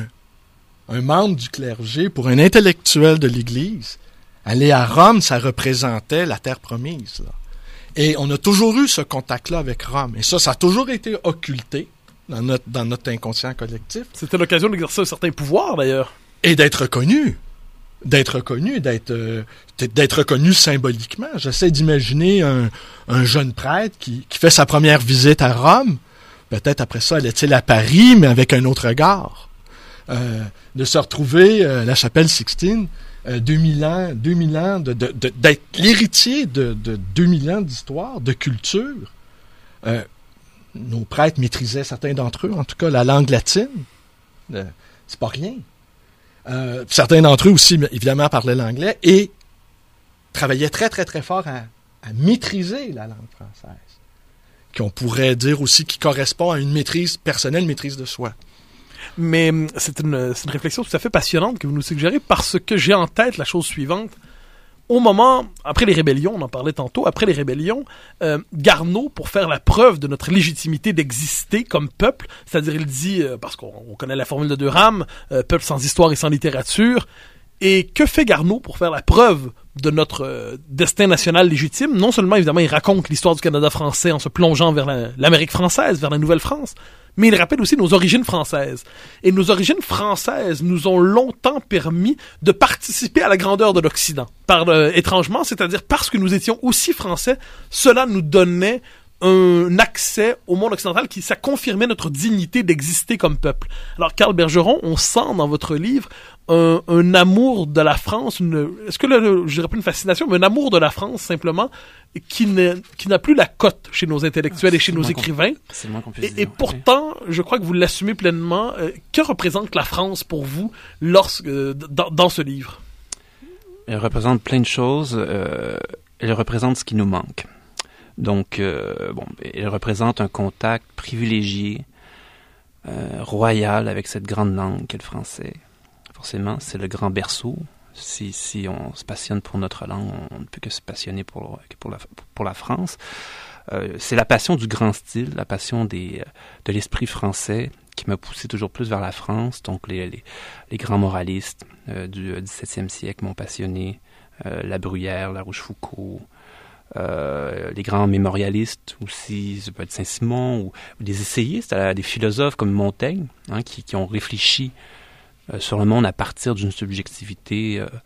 un membre du clergé, pour un intellectuel de l'Église, aller à Rome, ça représentait la terre promise. Là. Et on a toujours eu ce contact-là avec Rome. Et ça, ça a toujours été occulté dans notre, dans notre inconscient collectif. C'était l'occasion d'exercer un certain pouvoir, d'ailleurs. Et d'être reconnu. D'être reconnu, d'être, euh, d'être reconnu symboliquement. J'essaie d'imaginer un, un jeune prêtre qui, qui fait sa première visite à Rome. Peut-être après ça, allait-il à Paris, mais avec un autre regard. Euh, de se retrouver euh, la chapelle Sixtine, euh, deux mille ans, deux mille ans de, de, de, d'être l'héritier de, de deux mille ans d'histoire, de culture. Euh, nos prêtres maîtrisaient, certains d'entre eux, en tout cas, la langue latine. Euh, c'est pas rien. Euh, certains d'entre eux aussi, évidemment, parlaient l'anglais et travaillaient très, très, très fort à, à maîtriser la langue française. Qu'on pourrait dire aussi qui correspond à une maîtrise personnelle, une maîtrise de soi. Mais c'est une, c'est une réflexion tout à fait passionnante que vous nous suggérez parce que j'ai en tête la chose suivante. Au moment, après les rébellions, on en parlait tantôt, après les rébellions, euh, Garneau, pour faire la preuve de notre légitimité d'exister comme peuple, c'est-à-dire il dit, euh, parce qu'on on connaît la formule de Durham, euh, peuple sans histoire et sans littérature, et que fait Garneau pour faire la preuve de notre euh, destin national légitime? Non seulement, évidemment, il raconte l'histoire du Canada français en se plongeant vers la, l'Amérique française, vers la Nouvelle-France, mais il rappelle aussi nos origines françaises. Et nos origines françaises nous ont longtemps permis de participer à la grandeur de l'Occident. Par euh, étrangement, c'est-à-dire parce que nous étions aussi français, cela nous donnait un accès au monde occidental qui, ça confirmait notre dignité d'exister comme peuple. Alors, Carl Bergeron, on sent dans votre livre un, un amour de la France, une, est-ce que le, le, je dirais pas une fascination, mais un amour de la France, simplement, qui, ne, qui n'a plus la cote chez nos intellectuels et chez nos écrivains. C'est le moins qu'on puisse et, dire. et pourtant, je crois que vous l'assumez pleinement. Euh, que représente la France pour vous lorsque, euh, dans, dans ce livre? Elle représente plein de choses. Euh, elle représente ce qui nous manque. Donc, euh, bon, elle représente un contact privilégié, euh, royal avec cette grande langue qu'est le français. Forcément, c'est le grand berceau. Si, si on se passionne pour notre langue, on ne peut que se passionner pour, pour, la, pour la France. Euh, c'est la passion du grand style, la passion des, de l'esprit français qui m'a poussé toujours plus vers la France. Donc, les, les, les grands moralistes euh, du dix-septième siècle m'ont passionné. Euh, La Bruyère, La Rochefoucauld, Euh, les grands mémorialistes aussi, ça peut être Saint-Simon, ou, ou des essayistes, euh, des philosophes comme Montaigne, hein, qui, qui ont réfléchi euh, sur le monde à partir d'une subjectivité, euh,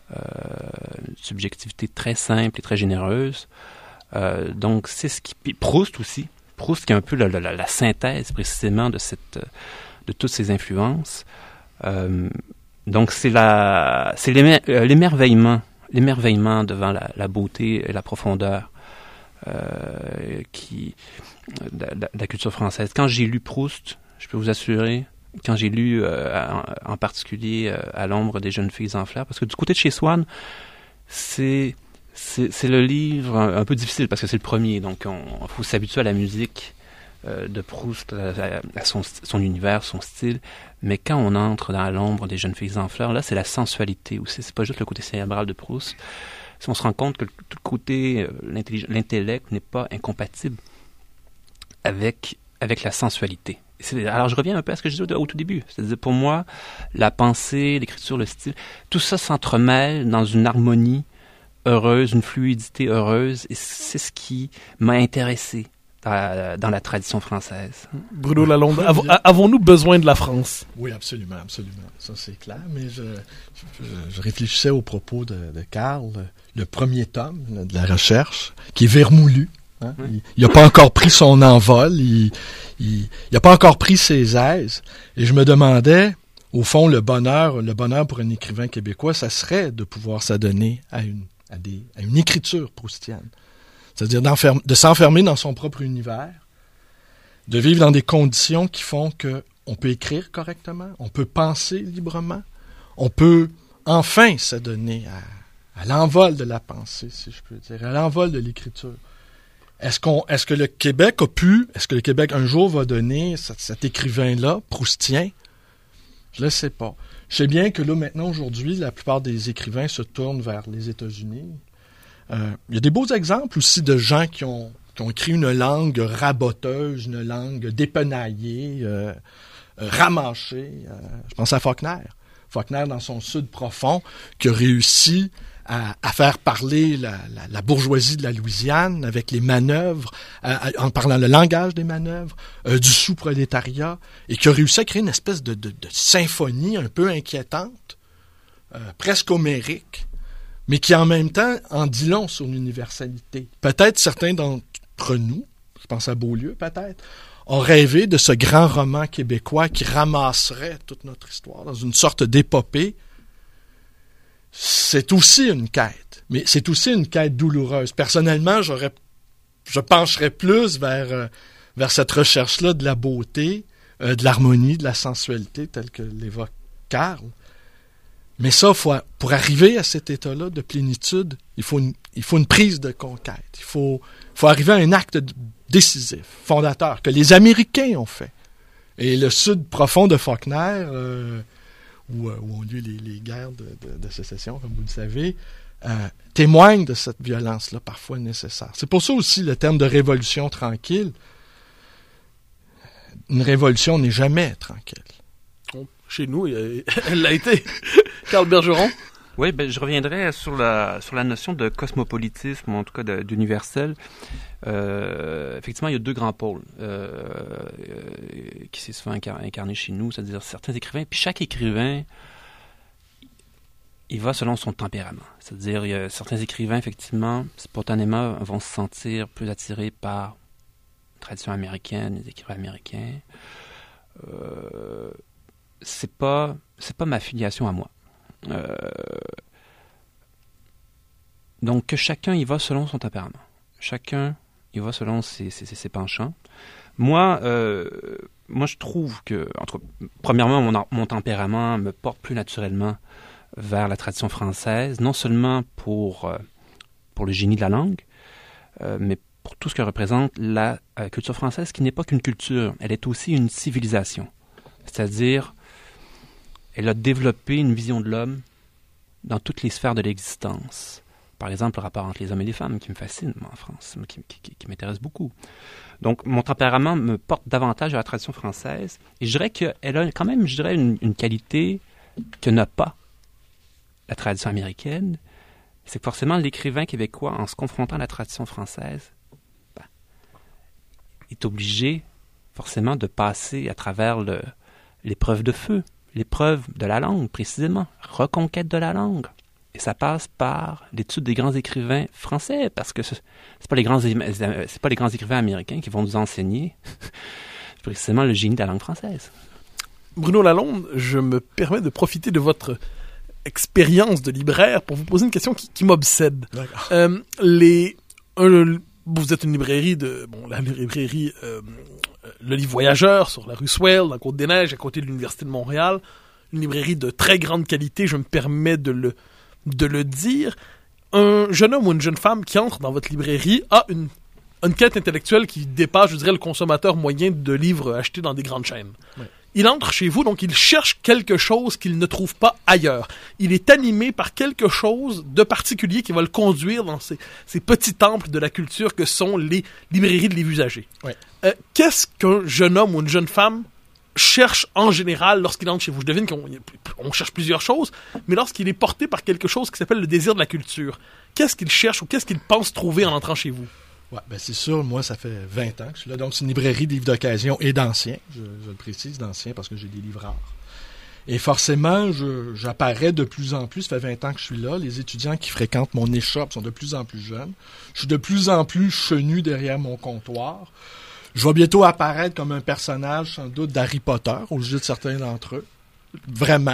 euh, une subjectivité très simple et très généreuse. Euh, donc, c'est ce qui... Puis Proust aussi. Proust qui est un peu la, la, la synthèse, précisément, de, cette, de toutes ces influences. Euh, donc, c'est, la, c'est l'émer, euh, l'émerveillement l'émerveillement devant la, la beauté et la profondeur euh, qui, de, de, de la culture française. Quand j'ai lu Proust, je peux vous assurer, quand j'ai lu euh, en, en particulier euh, À l'ombre des jeunes filles en fleurs, parce que du côté de chez Swann, c'est, c'est, c'est le livre un, un peu difficile parce que c'est le premier, donc il faut s'habituer à la musique euh, de Proust à, à son, son univers, son style. Mais quand on entre dans l'ombre des jeunes filles en fleurs, là, c'est la sensualité aussi. C'est pas juste le côté cérébral de Proust. Si on se rend compte que tout le côté, euh, l'intellect n'est pas incompatible avec, avec la sensualité. C'est, alors, je reviens un peu à ce que je disais au, au tout début. C'est-à-dire, pour moi, la pensée, l'écriture, le style, tout ça s'entremêle dans une harmonie heureuse, une fluidité heureuse, et c'est ce qui m'a intéressé dans la, dans la tradition française. Bruno Lalonde, av- avons-nous besoin de la France? Oui, absolument, absolument. Ça, c'est clair, mais je, je, je réfléchissais au propos de, de Karl, le premier tome de la recherche, qui est vermoulu. Hein? Oui. Il n'a pas encore pris son envol, il n'a pas encore pris ses aises, et je me demandais, au fond, le bonheur, le bonheur pour un écrivain québécois, ça serait de pouvoir s'adonner à une, à des, à une écriture proustienne. C'est-à-dire de s'enfermer dans son propre univers, de vivre dans des conditions qui font que on peut écrire correctement, on peut penser librement, on peut enfin s'adonner à, à l'envol de la pensée, si je peux dire, à l'envol de l'écriture. Est-ce qu'on, est-ce que le Québec a pu, est-ce que le Québec un jour va donner cet, cet écrivain-là, proustien? Je ne le sais pas. Je sais bien que là, maintenant, aujourd'hui, la plupart des écrivains se tournent vers les États-Unis. Euh, il y a des beaux exemples aussi de gens qui ont, qui ont écrit une langue raboteuse, une langue dépenaillée, euh, euh, ramachée. Euh, je pense à Faulkner. Faulkner, dans son Sud profond, qui a réussi à, à faire parler la, la, la bourgeoisie de la Louisiane avec les manœuvres, à, à, en parlant le langage des manœuvres, euh, du sous-prolétariat, et qui a réussi à créer une espèce de, de, de symphonie un peu inquiétante, euh, presque homérique, mais qui en même temps en dit long sur l'universalité. Peut-être certains d'entre nous, je pense à Beaulieu peut-être, ont rêvé de ce grand roman québécois qui ramasserait toute notre histoire dans une sorte d'épopée. C'est aussi une quête, mais c'est aussi une quête douloureuse. Personnellement, j'aurais, je pencherais plus vers, euh, vers cette recherche-là de la beauté, euh, de l'harmonie, de la sensualité, telle que l'évoque Karl. Mais ça, faut, pour arriver à cet état-là de plénitude, il faut une, il faut une prise de conquête. Il faut, faut arriver à un acte décisif, fondateur, que les Américains ont fait. Et le Sud profond de Faulkner, euh, où, où ont lieu les, les guerres de, de, de sécession, comme vous le savez, euh, témoigne de cette violence-là, parfois nécessaire. C'est pour ça aussi le terme de révolution tranquille. Une révolution n'est jamais tranquille. Chez nous, elle l'a été. Karl Bergeron? Oui, ben, je reviendrai sur la, sur la notion de cosmopolitisme, ou en tout cas de, d'universel. Euh, effectivement, il y a deux grands pôles euh, euh, qui s'est souvent incar- incarnés chez nous, c'est-à-dire certains écrivains. Puis chaque écrivain, il va selon son tempérament. C'est-à-dire, il y a certains écrivains, effectivement, spontanément, vont se sentir plus attirés par la tradition américaine, les écrivains américains. Euh, c'est pas, c'est pas ma filiation à moi. Euh, donc que chacun y va selon son tempérament. Chacun y va selon ses, ses, ses penchants. Moi, euh, moi, je trouve que, entre, premièrement, mon, mon tempérament me porte plus naturellement vers la tradition française, non seulement pour, euh, pour le génie de la langue, euh, mais pour tout ce que représente la euh, culture française, qui n'est pas qu'une culture, elle est aussi une civilisation. C'est-à-dire, elle a développé une vision de l'homme dans toutes les sphères de l'existence. Par exemple, le rapport entre les hommes et les femmes, qui me fascine, moi, en France, qui, qui, qui m'intéresse beaucoup. Donc, mon tempérament me porte davantage à la tradition française, et je dirais qu'elle a quand même, je dirais, une, une qualité que n'a pas la tradition américaine, c'est que forcément, l'écrivain québécois, en se confrontant à la tradition française, ben, est obligé, forcément, de passer à travers le, l'épreuve de feu, l'épreuve de la langue, précisément, reconquête de la langue. Et ça passe par l'étude des grands écrivains français, parce que ce c'est pas les grands c'est pas les grands écrivains américains qui vont nous enseigner c'est précisément le génie de la langue française. Bruno Lalonde, je me permets de profiter de votre expérience de libraire pour vous poser une question qui, qui m'obsède. Euh, les, un, vous êtes une librairie de, bon, la librairie euh, Le Livre Voyageur sur la rue Swell, dans Côte-des-Neiges, à côté de l'Université de Montréal. Une librairie de très grande qualité, je me permets de le, de le dire. Un jeune homme ou une jeune femme qui entre dans votre librairie a une une quête intellectuelle qui dépasse, je dirais, le consommateur moyen de livres achetés dans des grandes chaînes. Oui. Il entre chez vous, donc il cherche quelque chose qu'il ne trouve pas ailleurs. Il est animé par quelque chose de particulier qui va le conduire dans ces, ces petits temples de la culture que sont les librairies de livres usagés. Oui. Euh, qu'est-ce qu'un jeune homme ou une jeune femme cherche en général lorsqu'il entre chez vous? Je devine qu'on on cherche plusieurs choses, mais lorsqu'il est porté par quelque chose qui s'appelle le désir de la culture, qu'est-ce qu'il cherche ou qu'est-ce qu'il pense trouver en entrant chez vous? Ouais, ben c'est sûr, moi, ça fait vingt ans que je suis là. Donc, c'est une librairie de livres d'occasion et d'anciens. Je, je le précise, d'anciens, parce que j'ai des livres rares. Et forcément, je, j'apparais de plus en plus. Ça fait vingt ans que je suis là. Les étudiants qui fréquentent mon échoppe sont de plus en plus jeunes. Je suis de plus en plus chenu derrière mon comptoir. Je vais bientôt apparaître comme un personnage, sans doute, d'Harry Potter, au jeu de certains d'entre eux. Vraiment.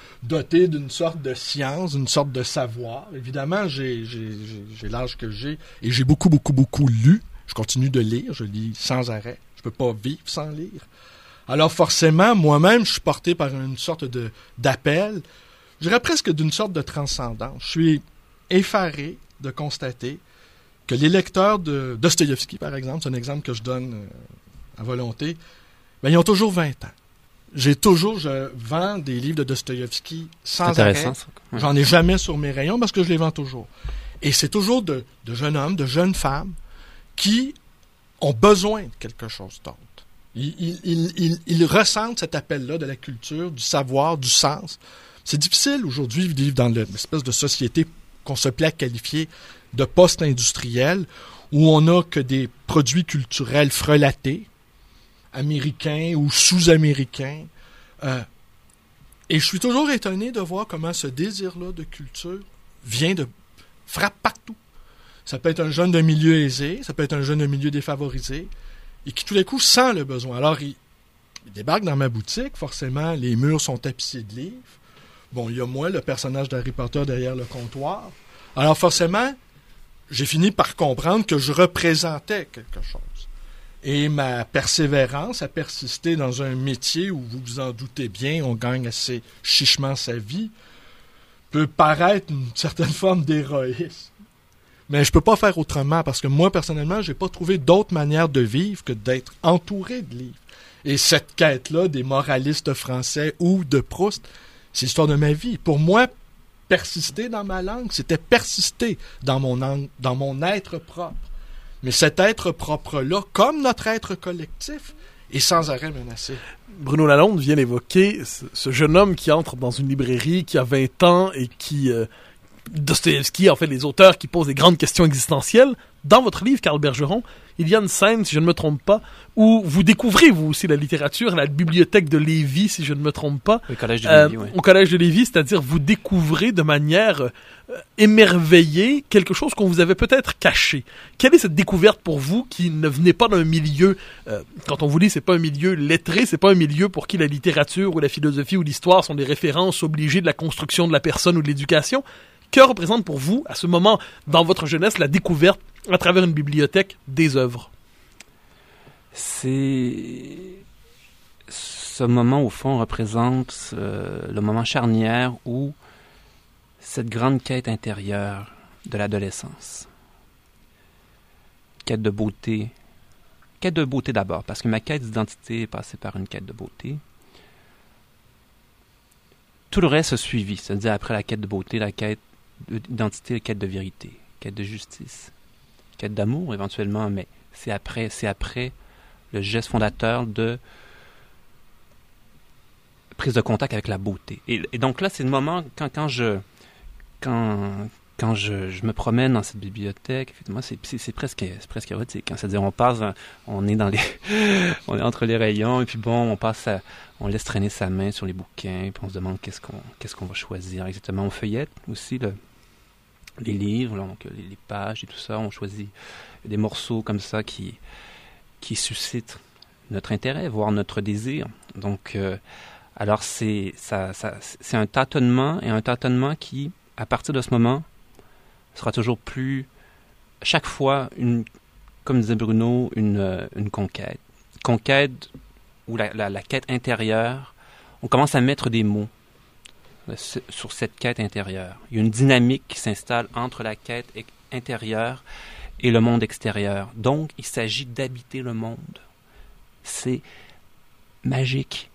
Doté d'une sorte de science, d'une sorte de savoir. Évidemment, j'ai, j'ai, j'ai, j'ai l'âge que j'ai et j'ai beaucoup, beaucoup, beaucoup lu. Je continue de lire, je lis sans arrêt. Je peux pas vivre sans lire. Alors forcément, moi-même, je suis porté par une sorte de d'appel, je dirais presque d'une sorte de transcendance. Je suis effaré de constater que les lecteurs de Dostoïevski, par exemple, c'est un exemple que je donne à volonté, ben, ils ont toujours vingt ans. J'ai toujours, je vends des livres de Dostoïevski sans arrêt. Ça. Ouais. J'en ai jamais sur mes rayons parce que je les vends toujours. Et c'est toujours de, de jeunes hommes, de jeunes femmes qui ont besoin de quelque chose d'autre. Ils, ils, ils, ils, ils ressentent cet appel-là de la culture, du savoir, du sens. C'est difficile aujourd'hui de vivre dans l'espèce de société qu'on se plaît à qualifier de post-industrielle où on n'a que des produits culturels frelatés, américains ou sous-américains. Euh, et je suis toujours étonné de voir comment ce désir-là de culture vient de frappe partout. Ça peut être un jeune d'un milieu aisé, ça peut être un jeune d'un milieu défavorisé, et qui tout d'un coup sent le besoin. Alors, il, il débarque dans ma boutique, forcément, les murs sont tapissés de livres. Bon, il y a moi, le personnage d'Harry Potter derrière le comptoir. Alors, forcément, j'ai fini par comprendre que je représentais quelque chose. Et ma persévérance à persister dans un métier où, vous vous en doutez bien, on gagne assez chichement sa vie, peut paraître une certaine forme d'héroïsme. Mais je peux pas faire autrement parce que moi, personnellement, j'ai pas trouvé d'autre manière de vivre que d'être entouré de livres. Et cette quête-là des moralistes français ou de Proust, c'est l'histoire de ma vie. Pour moi, persister dans ma langue, c'était persister dans mon, dans mon être propre. Mais cet être propre-là, comme notre être collectif, est sans arrêt menacé. Bruno Lalonde vient d'évoquer ce jeune homme qui entre dans une librairie, qui a vingt ans et qui... Euh, Dostoïevski, en fait, les auteurs qui posent des grandes questions existentielles. Dans votre livre, Carl Bergeron, il y a une scène, si je ne me trompe pas, où vous découvrez, vous aussi, la littérature, la bibliothèque de Lévis, si je ne me trompe pas. Au collège de Lévis, euh, oui. Au collège de Lévis, c'est-à-dire vous découvrez de manière euh, émerveillée quelque chose qu'on vous avait peut-être caché. Quelle est cette découverte pour vous qui ne venait pas d'un milieu, euh, quand on vous dit c'est pas un milieu lettré, c'est pas un milieu pour qui la littérature ou la philosophie ou l'histoire sont des références obligées de la construction de la personne ou de l'éducation? Que représente pour vous, à ce moment, dans votre jeunesse, la découverte, à travers une bibliothèque, des œuvres? C'est... Ce moment, au fond, représente euh, le moment charnière où cette grande quête intérieure de l'adolescence, quête de beauté, quête de beauté d'abord, parce que ma quête d'identité est passée par une quête de beauté. Tout le reste a suivi, c'est-à-dire après la quête de beauté, la quête d'identité, la quête de vérité, quête de justice, quête d'amour éventuellement, mais c'est après, c'est après le geste fondateur de prise de contact avec la beauté. Et, et donc là, c'est le moment quand, quand je quand quand je, je me promène dans cette bibliothèque, effectivement, c'est, c'est, c'est presque c'est presque érotique. Hein, c'est-à-dire, on passe, on est dans les, on est entre les rayons, et puis bon, on passe, à, on laisse traîner sa main sur les bouquins, puis on se demande qu'est-ce qu'on qu'est-ce qu'on va choisir exactement. On feuillette aussi le, les livres, là, donc les, les pages et tout ça. On choisit des morceaux comme ça qui qui suscitent notre intérêt, voire notre désir. Donc, euh, alors c'est ça, ça, c'est un tâtonnement et un tâtonnement qui, à partir de ce moment, sera toujours plus, chaque fois, une, comme disait Bruno, une, une conquête. Conquête ou la, la, la quête intérieure, on commence à mettre des mots sur cette quête intérieure. Il y a une dynamique qui s'installe entre la quête intérieure et le monde extérieur. Donc, il s'agit d'habiter le monde. C'est magique.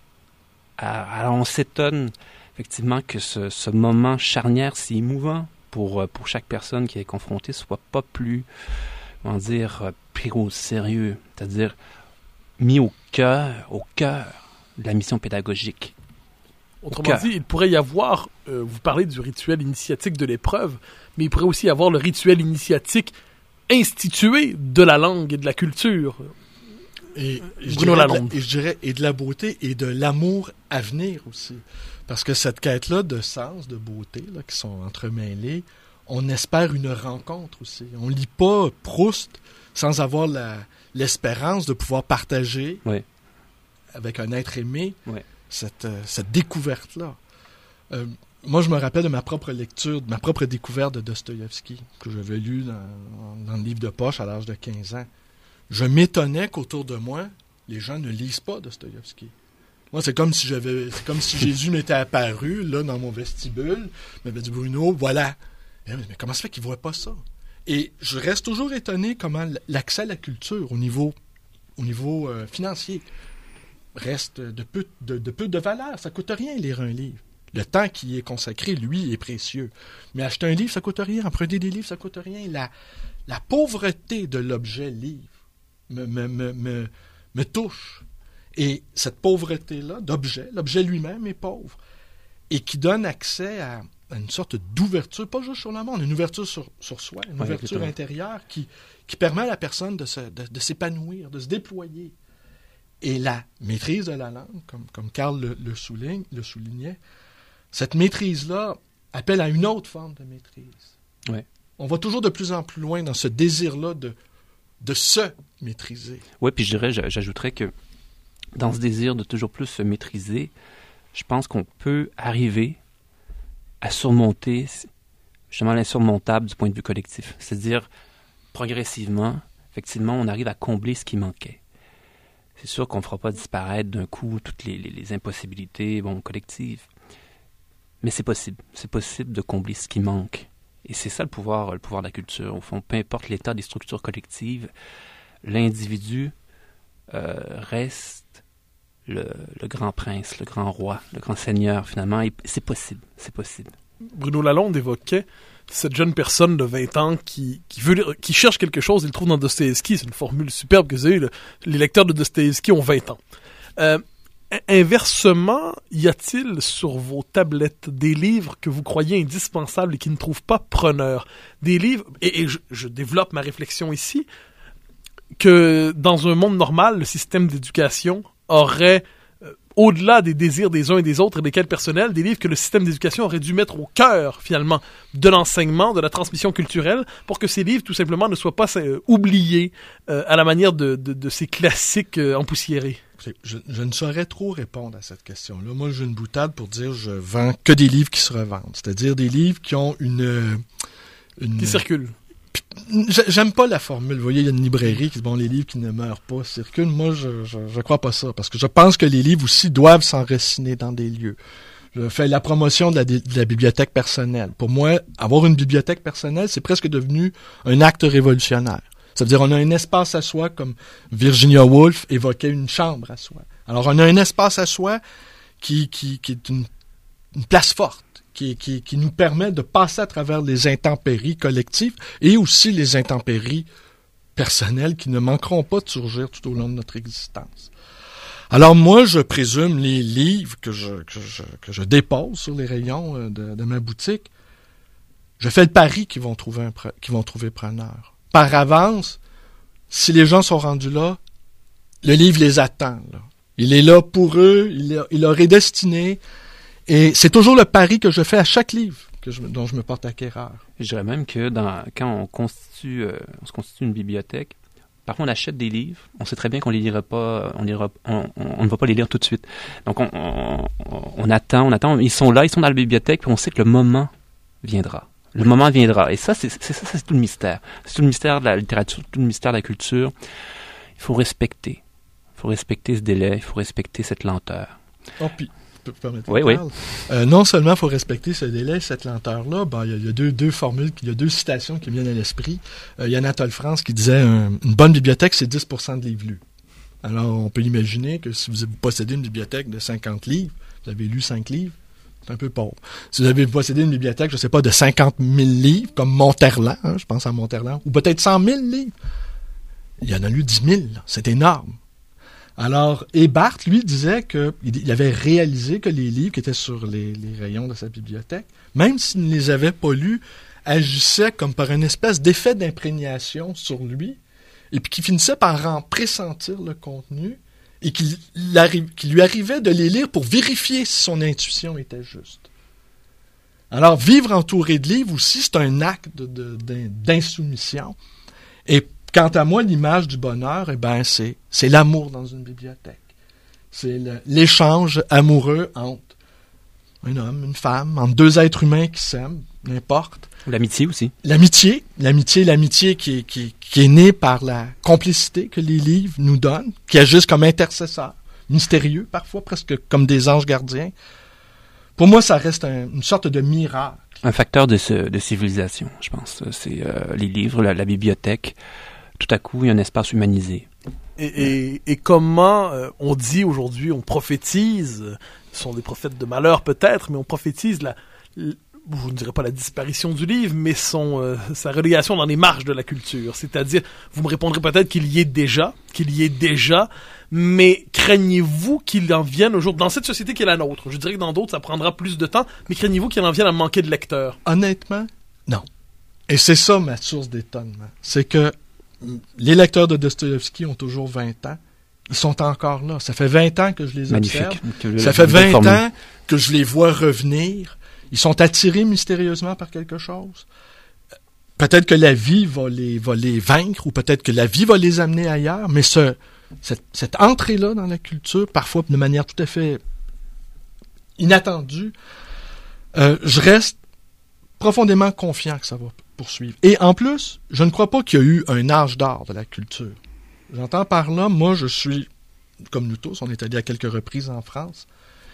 Alors, on s'étonne effectivement que ce, ce moment charnière si émouvant pour, pour chaque personne qui est confrontée soit pas plus, comment dire, pris au sérieux, c'est-à-dire mis au cœur, au cœur de la mission pédagogique. Autrement dit, il pourrait y avoir, euh, vous parlez du rituel initiatique de l'épreuve, mais il pourrait aussi y avoir le rituel initiatique institué de la langue et de la culture. Et, et, Bruno je Lalonde. dirais, et je dirais, et de la beauté et de l'amour à venir aussi. Parce que cette quête-là de sens, de beauté, là, qui sont entremêlées, on espère une rencontre aussi. On lit pas Proust sans avoir la, l'espérance de pouvoir partager Oui. avec un être aimé Oui. cette, euh, cette découverte-là. Euh, moi, je me rappelle de ma propre lecture, de ma propre découverte de Dostoïevski, que j'avais lu dans, dans le livre de poche à l'âge de quinze ans. Je m'étonnais qu'autour de moi, les gens ne lisent pas Dostoïevski. Moi, c'est comme si j'avais, c'est comme si Jésus m'était apparu, là, dans mon vestibule, m'avait dit, Bruno, voilà. Mais, mais comment ça fait qu'ils ne voient pas ça? Et je reste toujours étonné comment l'accès à la culture au niveau, au niveau euh, financier reste de peu de, de peu de valeur. Ça coûte rien lire un livre. Le temps qui est consacré, lui, est précieux. Mais acheter un livre, ça coûte rien. Emprunter des livres, ça coûte rien. La, la pauvreté de l'objet livre me, me, me, me, me touche. Et cette pauvreté-là, d'objet, l'objet lui-même est pauvre. Et qui donne accès à, à une sorte d'ouverture, pas juste sur le monde, une ouverture sur, sur soi, une ouais, ouverture exactement. intérieure qui, qui permet à la personne de, se, de, de s'épanouir, de se déployer. Et la maîtrise de la langue, comme, comme Karl le, le, souligne, le soulignait, cette maîtrise-là appelle à une autre forme de maîtrise. Ouais. On va toujours de plus en plus loin dans ce désir-là de, de se maîtriser. Oui, puis je dirais, j'ajouterais que dans ce désir de toujours plus se maîtriser, je pense qu'on peut arriver à surmonter justement l'insurmontable du point de vue collectif. C'est-à-dire, progressivement, effectivement, on arrive à combler ce qui manquait. C'est sûr qu'on ne fera pas disparaître d'un coup toutes les, les, les impossibilités bon, collectives, mais c'est possible. C'est possible de combler ce qui manque. Et c'est ça le pouvoir, le pouvoir de la culture. Au fond, peu importe l'état des structures collectives, l'individu euh, reste le, le grand prince, le grand roi, le grand seigneur, finalement. Et c'est possible, c'est possible. Bruno Lalonde évoquait cette jeune personne de vingt ans qui, qui, veut, qui cherche quelque chose, il le trouve dans Dostoïevski. C'est une formule superbe que vous avez. Le, les lecteurs de Dostoïevski ont vingt ans. Euh, inversement, y a-t-il sur vos tablettes des livres que vous croyez indispensables et qui ne trouvent pas preneurs? Des livres, et, et je, je développe ma réflexion ici, que dans un monde normal, le système d'éducation aurait, euh, au-delà des désirs des uns et des autres et des quêtes personnelles, des livres que le système d'éducation aurait dû mettre au cœur, finalement, de l'enseignement, de la transmission culturelle, pour que ces livres, tout simplement, ne soient pas euh, oubliés euh, à la manière de, de, de ces classiques euh, empoussiérés. Je, je ne saurais trop répondre à cette question-là. Moi, j'ai une boutade pour dire je vends que des livres qui se revendent. C'est-à-dire des livres qui ont une... une qui circulent. J'aime pas la formule. Vous voyez, il y a une librairie qui dit, bon, les livres qui ne meurent pas circulent. Moi, je, je, je crois pas ça. Parce que je pense que les livres aussi doivent s'enraciner dans des lieux. Je fais la promotion de la, de la bibliothèque personnelle. Pour moi, avoir une bibliothèque personnelle, c'est presque devenu un acte révolutionnaire. Ça veut dire on a un espace à soi, comme Virginia Woolf évoquait une chambre à soi. Alors, on a un espace à soi qui, qui, qui est une, une place forte, qui, qui, qui nous permet de passer à travers les intempéries collectives et aussi les intempéries personnelles qui ne manqueront pas de surgir tout au long de notre existence. Alors, moi, je présume les livres que je, que je, que je dépose sur les rayons de, de ma boutique, je fais le pari qu'ils vont trouver un, qu'ils vont trouver preneur. Par avance, si les gens sont rendus là, le livre les attend. Là. Il est là pour eux, il, il leur est destiné. Et c'est toujours le pari que je fais à chaque livre que je, dont je me porte acquéreur. Je dirais même que dans, quand on constitue, euh, on se constitue une bibliothèque, parfois on achète des livres, on sait très bien qu'on les lira pas, on, lira, on, on, on ne va pas les lire tout de suite. Donc on, on, on attend, on attend, ils sont là, ils sont dans la bibliothèque, puis on sait que le moment viendra. Le moment viendra. Et ça, c'est, c'est, ça, c'est tout le mystère. C'est tout le mystère de la littérature, tout le mystère de la culture. Il faut respecter. Il faut respecter ce délai, il faut respecter cette lenteur. Oh, puis, peux me permettre Oui, de oui. parler. Euh, non seulement il faut respecter ce délai, cette lenteur-là, ben, il y a, il y a deux, deux formules, il y a deux citations qui me viennent à l'esprit. Euh, il y a Anatole France qui disait un, une bonne bibliothèque, c'est dix pour cent de livres lus. Alors, on peut imaginer que si vous possédez une bibliothèque de cinquante livres, vous avez lu cinq livres, c'est un peu pauvre. Si vous avez possédé une bibliothèque, je ne sais pas, de cinquante mille livres, comme Monterland, hein, je pense à Monterland, ou peut-être cent mille livres, il y en a lu dix mille, là. C'est énorme. Alors, et Barthes, lui, disait qu'il avait réalisé que les livres qui étaient sur les, les rayons de sa bibliothèque, même s'il ne les avait pas lus, agissaient comme par une espèce d'effet d'imprégnation sur lui, et puis qui finissait par en pressentir le contenu, et qu'il, qu'il lui arrivait de les lire pour vérifier si son intuition était juste. Alors, vivre entouré de livres aussi, c'est un acte de, de, d'insoumission. Et quant à moi, l'image du bonheur, eh ben, c'est, c'est l'amour dans une bibliothèque. C'est le, l'échange amoureux entre un homme, une femme, entre deux êtres humains qui s'aiment, n'importe. L'amitié aussi. L'amitié, l'amitié, l'amitié qui est, qui, qui est née par la complicité que les livres nous donnent, qui agissent comme intercesseurs, mystérieux parfois, presque comme des anges gardiens. Pour moi, ça reste un, une sorte de miracle. Un facteur de, ce, de civilisation, je pense. C'est euh, les livres, la, la bibliothèque. Tout à coup, il y a un espace humanisé. Et, et, et comment euh, on dit aujourd'hui, on prophétise, ce sont des prophètes de malheur peut-être, mais on prophétise la, la je ne dirais pas la disparition du livre, mais son euh, sa relégation dans les marges de la culture. C'est-à-dire, vous me répondrez peut-être qu'il y est déjà, qu'il y est déjà, mais craignez-vous qu'il en vienne un jour, dans cette société qui est la nôtre, je dirais que dans d'autres, ça prendra plus de temps, mais craignez-vous qu'il en vienne à manquer de lecteurs? Honnêtement, non. Et c'est ça ma source d'étonnement. C'est que les lecteurs de Dostoïevski ont toujours vingt ans. Ils sont encore là. Ça fait vingt ans que je les observe. Magnifique. Ça fait vingt ans que je les vois revenir. Ils sont attirés mystérieusement par quelque chose. Peut-être que la vie va les, va les vaincre ou peut-être que la vie va les amener ailleurs, mais ce, cette, cette entrée-là dans la culture, parfois de manière tout à fait inattendue, euh, je reste profondément confiant que ça va poursuivre. Et en plus, je ne crois pas qu'il y a eu un âge d'or de la culture. J'entends par là, moi je suis, comme nous tous, on est allé à quelques reprises en France,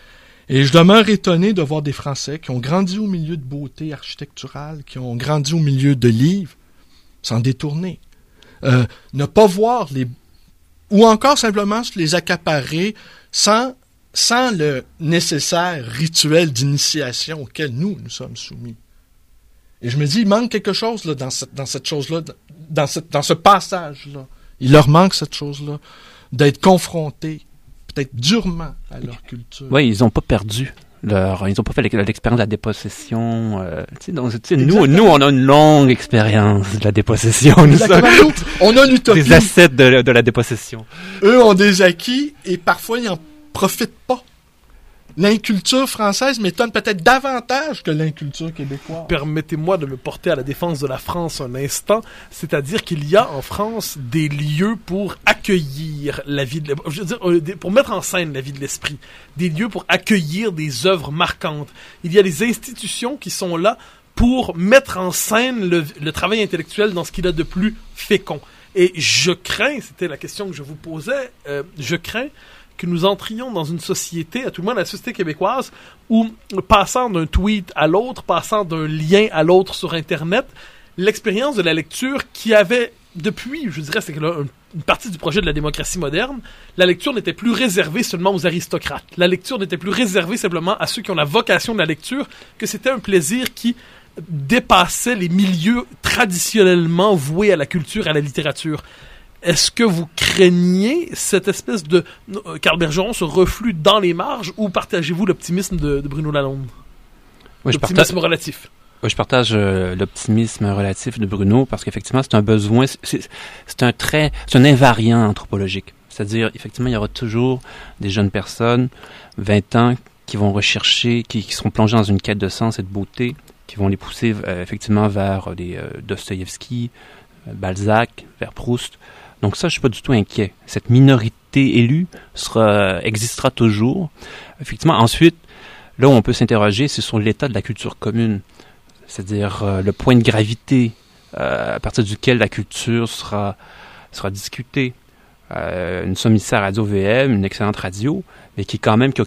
et je demeure étonné de voir des Français qui ont grandi au milieu de beauté architecturale, qui ont grandi au milieu de livres, s'en détourner. Euh, ne pas voir les... ou encore simplement se les accaparer sans, sans le nécessaire rituel d'initiation auquel nous, nous sommes soumis. Et je me dis, il manque quelque chose là, dans, cette, dans cette chose-là, dans, cette, dans ce passage-là. Il leur manque cette chose-là, d'être confrontés peut-être durement à leur culture. Oui, ils n'ont pas perdu leur, ils n'ont pas fait l'expérience de la dépossession. Euh, tu sais, donc, tu sais, nous, nous, on a une longue expérience de la dépossession. Nous sommes, nous, on a l'utopie. Des ascètes de, de la dépossession. Eux ont des acquis et parfois ils n'en profitent pas. L'inculture française m'étonne peut-être davantage que l'inculture québécoise. Permettez-moi de me porter à la défense de la France un instant, c'est-à-dire qu'il y a en France des lieux pour accueillir la vie de, je veux dire, pour mettre en scène la vie de l'esprit, des lieux pour accueillir des œuvres marquantes. Il y a des institutions qui sont là pour mettre en scène le, le travail intellectuel dans ce qu'il a de plus fécond. Et je crains, c'était la question que je vous posais, euh, je crains que nous entrions dans une société, à tout le moins la société québécoise, où, passant d'un tweet à l'autre, passant d'un lien à l'autre sur Internet, l'expérience de la lecture qui avait, depuis, je dirais, c'est que là, une partie du projet de la démocratie moderne, la lecture n'était plus réservée seulement aux aristocrates. La lecture n'était plus réservée simplement à ceux qui ont la vocation de la lecture, que c'était un plaisir qui dépassait les milieux traditionnellement voués à la culture et à la littérature. Est-ce que vous craignez cette espèce de, euh, Carl Bergeron, ce reflux dans les marges, ou partagez-vous l'optimisme de, de Bruno Lalonde? Oui, l'optimisme je partage, relatif. Oui, je partage euh, l'optimisme relatif de Bruno parce qu'effectivement, c'est un besoin, c'est, c'est un trait, c'est un invariant anthropologique. C'est-à-dire, effectivement, il y aura toujours des jeunes personnes, vingt ans, qui vont rechercher, qui, qui seront plongées dans une quête de sens et de beauté, qui vont les pousser euh, effectivement vers les euh, Dostoïevski, euh, Balzac, vers Proust. Donc ça, je suis pas du tout inquiet. Cette minorité élue sera, existera toujours. Effectivement, ensuite, là où on peut s'interroger, c'est sur l'état de la culture commune. C'est-à-dire euh, le point de gravité euh, à partir duquel la culture sera, sera discutée. Euh, nous sommes ici à Radio V M, une excellente radio, mais qui quand même qui occupe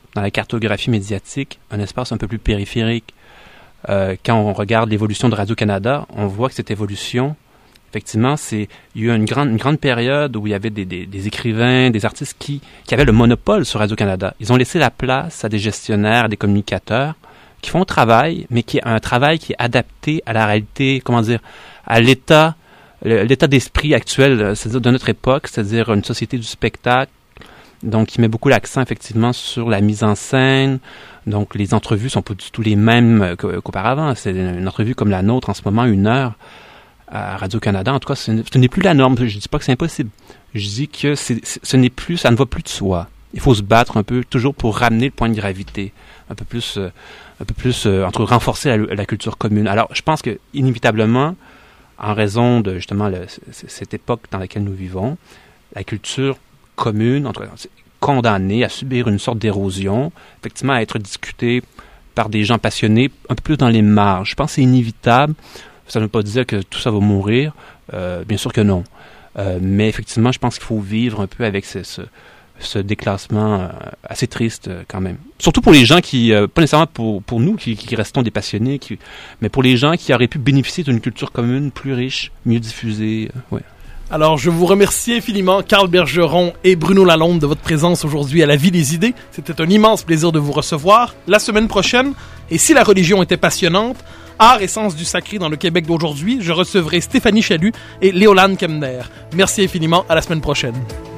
dans la cartographie médiatique, un espace un peu plus périphérique. Euh, quand on regarde l'évolution de Radio-Canada, on voit que cette évolution, effectivement, c'est il y a eu une grande, une grande période où il y avait des, des, des écrivains, des artistes qui, qui avaient le monopole sur Radio-Canada. Ils ont laissé la place à des gestionnaires, à des communicateurs qui font un travail, mais qui est un travail qui est adapté à la réalité, comment dire, à l'état, l'état d'esprit actuel, c'est-à-dire de notre époque, c'est-à-dire une société du spectacle. Donc, il met beaucoup l'accent, effectivement, sur la mise en scène. Donc, les entrevues sont pas du tout les mêmes qu'auparavant. C'est une entrevue comme la nôtre, en ce moment, une heure à Radio-Canada. En tout cas, ce n'est plus la norme. Je dis pas que c'est impossible. Je dis que c'est, ce n'est plus, ça ne va plus de soi. Il faut se battre un peu, toujours pour ramener le point de gravité. Un peu plus, euh, un peu plus, euh, entre renforcer la, la culture commune. Alors, je pense que, inévitablement, en raison de, justement, le, cette époque dans laquelle nous vivons, la culture commune, en tout cas, condamnée à subir une sorte d'érosion, effectivement à être discutée par des gens passionnés, un peu plus dans les marges. Je pense que c'est inévitable. Ça ne veut pas dire que tout ça va mourir. Euh, bien sûr que non. Euh, mais effectivement, je pense qu'il faut vivre un peu avec ce, ce, ce déclassement euh, assez triste euh, quand même. Surtout pour les gens qui, euh, pas nécessairement pour, pour nous qui, qui restons des passionnés, qui, mais pour les gens qui auraient pu bénéficier d'une culture commune plus riche, mieux diffusée. Euh, ouais. Alors, je vous remercie infiniment, Carl Bergeron et Bruno Lalonde, de votre présence aujourd'hui à La Vie des idées. C'était un immense plaisir de vous recevoir. La semaine prochaine, et si la religion était passionnante, Art et sens du sacré dans le Québec d'aujourd'hui, je recevrai Stéphanie Chalut et Léolane Kemner. Merci infiniment, à la semaine prochaine.